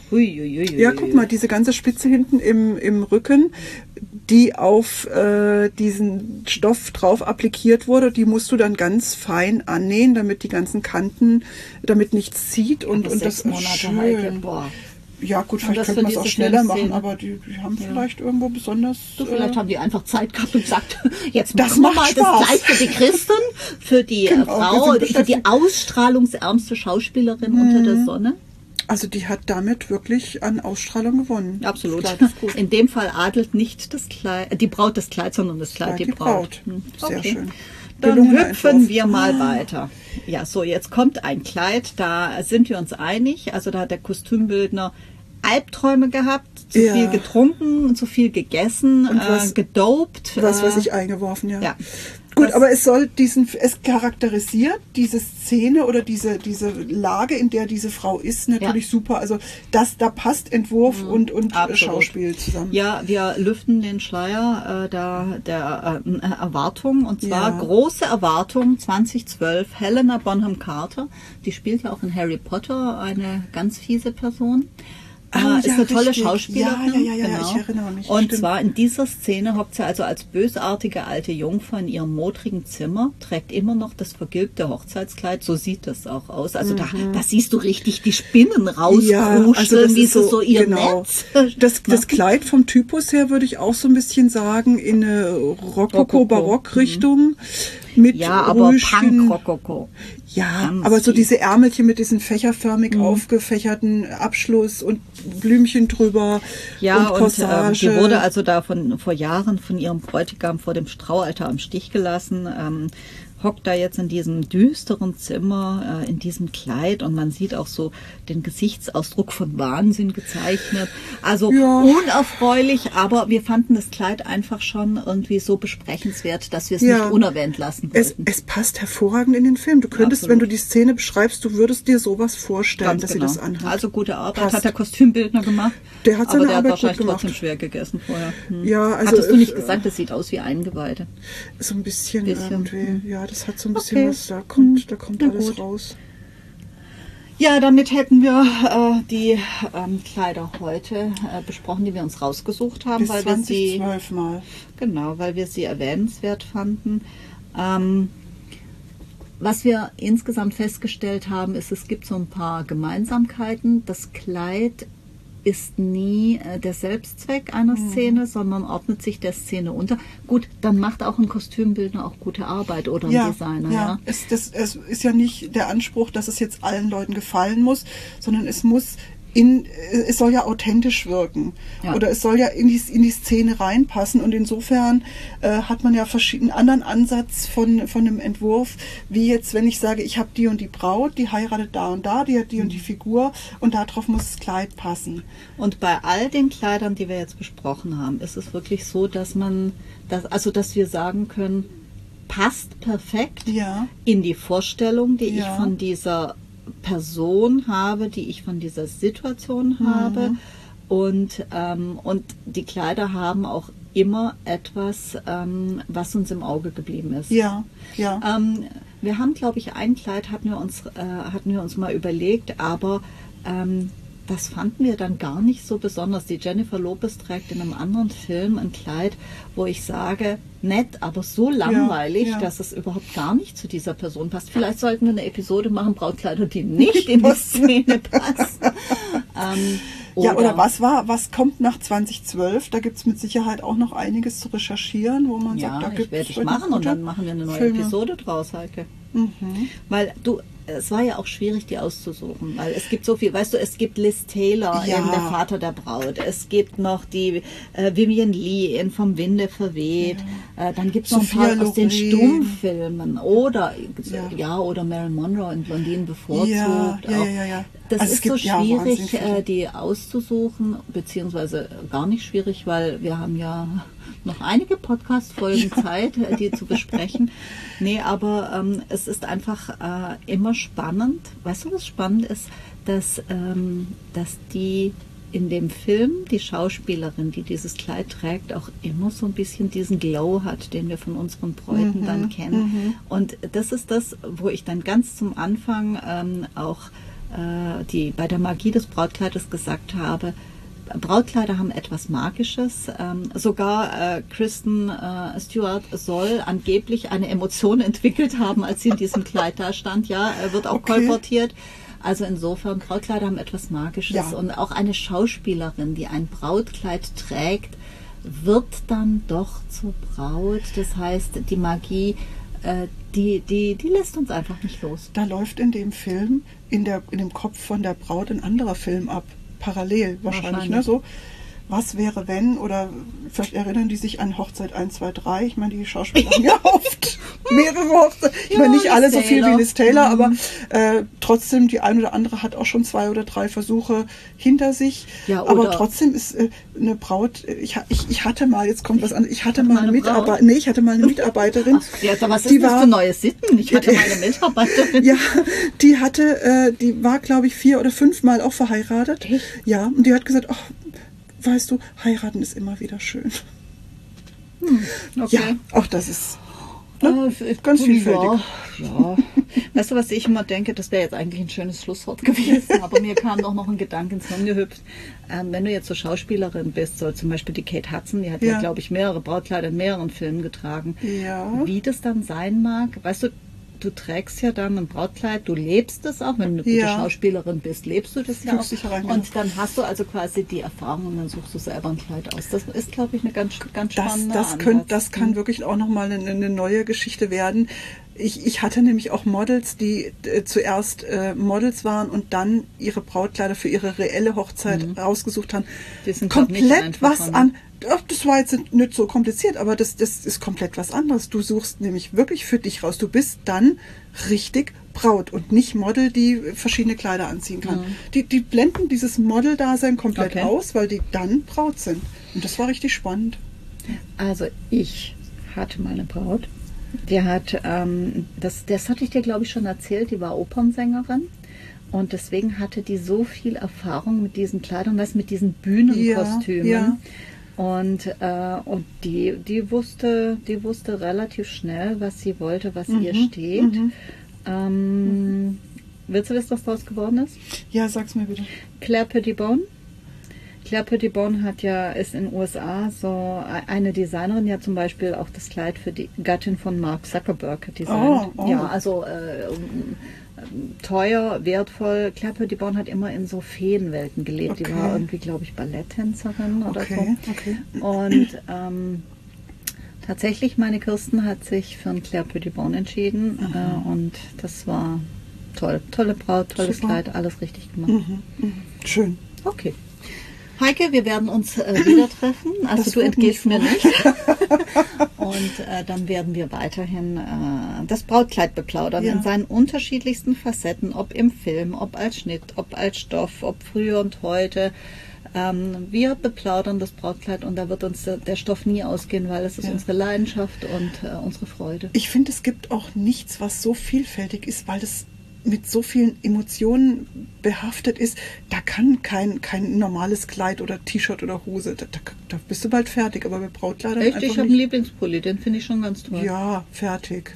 Ja, guck mal, diese ganze Spitze hinten im Rücken, die auf diesen Stoff drauf applikiert wurde, die musst du dann ganz fein annähen, damit die ganzen Kanten, damit nichts zieht. Und 6 Monate Heike, boah. Ja gut, vielleicht könnte man es auch schneller machen, aber die haben vielleicht irgendwo besonders... vielleicht haben die einfach Zeit gehabt und gesagt, jetzt das machen wir mal das Kleid für die Christin, für die Frau, für die ausstrahlungsärmste Schauspielerin unter der Sonne. Also die hat damit wirklich an Ausstrahlung gewonnen. Absolut. In dem Fall adelt nicht das Kleid, die Braut das Kleid, sondern das Kleid die Braut. Sehr schön. Dann hüpfen wir mal weiter. Ja, so, jetzt kommt ein Kleid, da sind wir uns einig. Also da hat der Kostümbildner Albträume gehabt, zu viel getrunken, zu viel gegessen, gedopt. Was weiß ich, eingeworfen, ja. Gut, aber es charakterisiert diese Szene oder diese Lage, in der diese Frau ist, natürlich super. Also da passt Entwurf und Schauspiel zusammen. Ja, wir lüften den Schleier der Erwartung, und zwar große Erwartung 2012, Helena Bonham Carter, die spielt ja auch in Harry Potter, eine ganz fiese Person. Ist eine tolle Schauspielerin. Ja, ich erinnere mich. Und zwar in dieser Szene hockt sie also als bösartige alte Jungfer in ihrem modrigen Zimmer, trägt immer noch das vergilbte Hochzeitskleid, so sieht das auch aus. Also da siehst du richtig die Spinnen rauskruscheln, wie sie so ihr Netz. Das Kleid vom Typus her würde ich auch so ein bisschen sagen, in eine Rokoko-Barock-Richtung. Mit aber Punk-Rokoko. Ja, Ganz aber so tief. diese Ärmelchen mit diesen fächerförmig aufgefächerten Abschluss und Blümchen drüber Ja, und Corsage. die wurde also da vor Jahren von ihrem Bräutigam vor dem Straualtar im Stich gelassen. Hockt da jetzt in diesem düsteren Zimmer, in diesem Kleid, und man sieht auch so den Gesichtsausdruck von Wahnsinn gezeichnet. Also Ja. unerfreulich, aber wir fanden das Kleid einfach schon irgendwie so besprechenswert, dass wir es Ja. nicht unerwähnt lassen wollten. Es passt hervorragend in den Film. Du könntest, Absolut. wenn du die Szene beschreibst, du würdest dir sowas vorstellen, Ganz dass genau. sie das anhat. Also gute Arbeit Passt. hat der Kostümbildner gemacht. Der hat aber seine der Arbeit hat wahrscheinlich gut gemacht. trotzdem schwer gegessen vorher. Ja, also Hattest du es, nicht gesagt, das sieht aus wie Eingeweide? So ein bisschen, Bisschen. irgendwie. Ja, das hat so ein bisschen Okay. was, da kommt Na alles gut. raus. Ja, damit hätten wir die Kleider heute besprochen, die wir uns rausgesucht haben, Bis weil wir sie 2012 mal. genau, weil wir sie erwähnenswert fanden. Was wir insgesamt festgestellt haben, ist, es gibt so ein paar Gemeinsamkeiten. Das Kleid ist nie der Selbstzweck einer Szene, sondern ordnet sich der Szene unter. Gut, dann macht auch ein Kostümbildner auch gute Arbeit oder ein Designer. Ja. Es ist ja nicht der Anspruch, dass es jetzt allen Leuten gefallen muss, sondern es soll ja authentisch wirken. Ja. Oder es soll ja in die Szene reinpassen. Und insofern hat man ja einen anderen Ansatz von einem Entwurf, wie jetzt, wenn ich sage, ich habe die und die Braut, die heiratet da und da, die hat die und die Figur und darauf muss das Kleid passen. Und bei all den Kleidern, die wir jetzt besprochen haben, ist es wirklich so, dass wir sagen können, passt perfekt Ja. in die Vorstellung, die ich Ja. von dieser Person habe, die ich von dieser Situation habe. Und die Kleider haben auch immer etwas, was uns im Auge geblieben ist. Ja, ja. Wir haben, glaube ich, ein Kleid hatten wir uns mal überlegt, aber das fanden wir dann gar nicht so besonders. Die Jennifer Lopez trägt in einem anderen Film ein Kleid, wo ich sage, nett, aber so langweilig, ja. dass es überhaupt gar nicht zu dieser Person passt. Vielleicht sollten wir eine Episode machen, Brautkleider, die nicht in die Szene passen. Oder was kommt nach 2012? Da gibt es mit Sicherheit auch noch einiges zu recherchieren, wo man sagt, da gibt es werde ich machen und dann machen wir eine neue Filme. Episode draus, Heike. Weil es war ja auch schwierig, die auszusuchen, weil es gibt so viel, weißt du, es gibt Liz Taylor Ja. in Der Vater der Braut, es gibt noch die Vivian Lee in Vom Winde verweht, dann gibt es noch ein Sophia paar aus den Loren. Stummfilmen oder Ja. oder Marilyn Monroe in Blondinen bevorzugt. Ja. Das Also es ist so gibt ja schwierig, wahnsinnig viele. die auszusuchen, beziehungsweise gar nicht schwierig, weil wir haben ja noch einige Podcast-Folgen Zeit, die zu besprechen. Nee, aber es ist einfach immer spannend. Weißt du, was spannend ist? Dass die in dem Film, die Schauspielerin, die dieses Kleid trägt, auch immer so ein bisschen diesen Glow hat, den wir von unseren Bräuten dann kennen. Und das ist das, wo ich dann ganz zum Anfang auch bei der Magie des Brautkleides gesagt habe, Brautkleider haben etwas Magisches. Sogar Kristen Stewart soll angeblich eine Emotion entwickelt haben, als sie in diesem Kleid da stand. Ja, wird auch kolportiert. Also insofern, Brautkleider haben etwas Magisches. Ja. Und auch eine Schauspielerin, die ein Brautkleid trägt, wird dann doch zur Braut. Das heißt, die Magie, die lässt uns einfach nicht los. Da läuft in dem Film, in dem Kopf von der Braut ein anderer Film ab. Parallel wahrscheinlich. Ne? So, was wäre wenn, oder vielleicht erinnern die sich an Hochzeit 1, 2, 3. Ich meine, die Schauspieler haben ja oft mehrere Hochzeiten. Ich meine, nicht alle so viel wie Liz Taylor, aber trotzdem, die eine oder andere hat auch schon 2 oder 3 Versuche hinter sich. Ja, aber trotzdem ist eine Braut, ich hatte mal, jetzt kommt was an, ich hatte mal eine Mitarbeiterin, ich hatte mal eine Mitarbeiterin. Ach, ja, was ist das für neue Sitten? Ich hatte meine Mitarbeiterin. Ja, die war, glaube ich, 4 oder 5 Mal auch verheiratet. Echt? Ja, und die hat gesagt, ach, weißt du, heiraten ist immer wieder schön. Okay. Ja, auch das ist ganz vielfältig. Ja. Weißt du, was ich immer denke, das wäre jetzt eigentlich ein schönes Schlusswort gewesen, aber mir kam doch noch ein Gedanke ins Hirn gehüpft. Wenn du jetzt so Schauspielerin bist, so zum Beispiel die Kate Hudson, die hat ja glaube ich, mehrere Brautkleider in mehreren Filmen getragen. Ja. Wie das dann sein mag, weißt du, du trägst ja dann ein Brautkleid, du lebst es auch, wenn du eine gute Schauspielerin bist, lebst du das ja auch. Und dann hast du also quasi die Erfahrung und dann suchst du selber ein Kleid aus. Das ist, glaube ich, eine ganz spannende Das kann wirklich auch nochmal eine neue Geschichte werden. Ich hatte nämlich auch Models, die zuerst Models waren und dann ihre Brautkleider für ihre reelle Hochzeit rausgesucht haben. Die sind Komplett was an. Ach, das war jetzt nicht so kompliziert, aber das ist komplett was anderes. Du suchst nämlich wirklich für dich raus. Du bist dann richtig Braut und nicht Model, die verschiedene Kleider anziehen kann. Die blenden dieses Model-Dasein komplett aus, weil die dann Braut sind. Und das war richtig spannend. Also ich hatte mal eine Braut. Die hat, das hatte ich dir, glaube ich, schon erzählt, die war Opernsängerin. Und deswegen hatte die so viel Erfahrung mit diesen Kleidern, mit diesen Bühnenkostümen. Ja. Und die wusste relativ schnell, was sie wollte, was ihr steht. Willst du wissen, was daraus geworden ist? Ja, sag's mir bitte. Claire Pettibone. Claire Pettibone ist in den USA so eine Designerin, die hat zum Beispiel auch das Kleid für die Gattin von Mark Zuckerberg designt. Ja, also teuer, wertvoll. Claire Pettibone hat immer in so Feenwelten gelebt. Die war irgendwie, glaube ich, Balletttänzerin oder so. Okay. Und tatsächlich, meine Kirsten hat sich für ein Claire Pettibone entschieden. Und das war toll. Tolle Braut, tolles Kleid, alles richtig gemacht. Schön. Okay. Heike, wir werden uns wieder treffen. Also Das du wird entgehst mir nicht nicht. Und dann werden wir weiterhin das Brautkleid beplaudern in seinen unterschiedlichsten Facetten, ob im Film, ob als Schnitt, ob als Stoff, ob früher und heute. Wir beplaudern das Brautkleid und da wird uns der Stoff nie ausgehen, weil es ist unsere Leidenschaft und unsere Freude. Ich finde, es gibt auch nichts, was so vielfältig ist, weil es mit so vielen Emotionen behaftet ist. Da kann kein normales Kleid oder T-Shirt oder Hose, da bist du bald fertig, aber bei Brautkleidern Echt? einfach Ich habe einen Lieblingspulli, den finde ich schon ganz toll. Ja, fertig.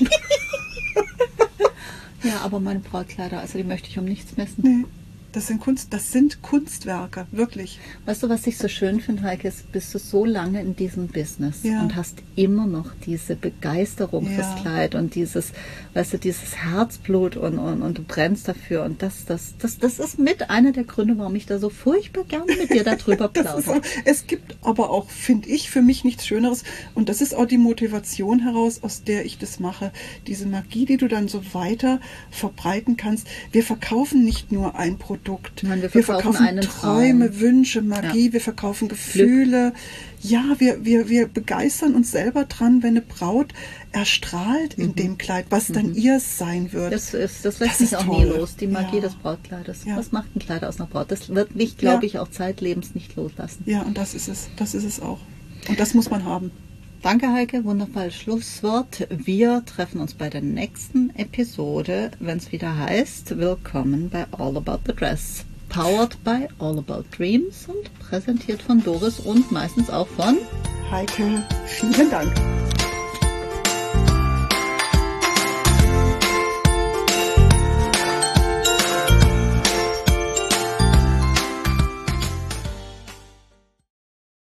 Ja, aber meine Brautkleider, also die möchte ich um nichts messen. Nee. Das sind Kunstwerke, wirklich. Weißt du, was ich so schön finde, Heike, ist, bist du so lange in diesem Business und hast immer noch diese Begeisterung fürs Kleid und dieses Herzblut und du brennst dafür. Und das ist mit einer der Gründe, warum ich da so furchtbar gerne mit dir darüber plaudere. Es gibt aber auch, finde ich, für mich nichts Schöneres. Und das ist auch die Motivation heraus, aus der ich das mache. Diese Magie, die du dann so weiter verbreiten kannst. Wir verkaufen nicht nur ein Produkt. Nein, wir verkaufen Träume, Traum. Wünsche, Magie, wir verkaufen Gefühle. Glück. Ja, wir begeistern uns selber dran, wenn eine Braut erstrahlt in dem Kleid, was dann ihr sein wird. Das lässt sich auch nie los, die Magie des Brautkleides. Ja. Was macht ein Kleid aus einer Braut? Das wird mich, glaube ich, auch zeitlebens nicht loslassen. Ja, und das ist es. Das ist es auch. Und das muss man haben. Danke, Heike. Wundervolles Schlusswort. Wir treffen uns bei der nächsten Episode, wenn es wieder heißt, willkommen bei All About the Dress. Powered by All About Dreams und präsentiert von Doris und meistens auch von Heike. Vielen Dank.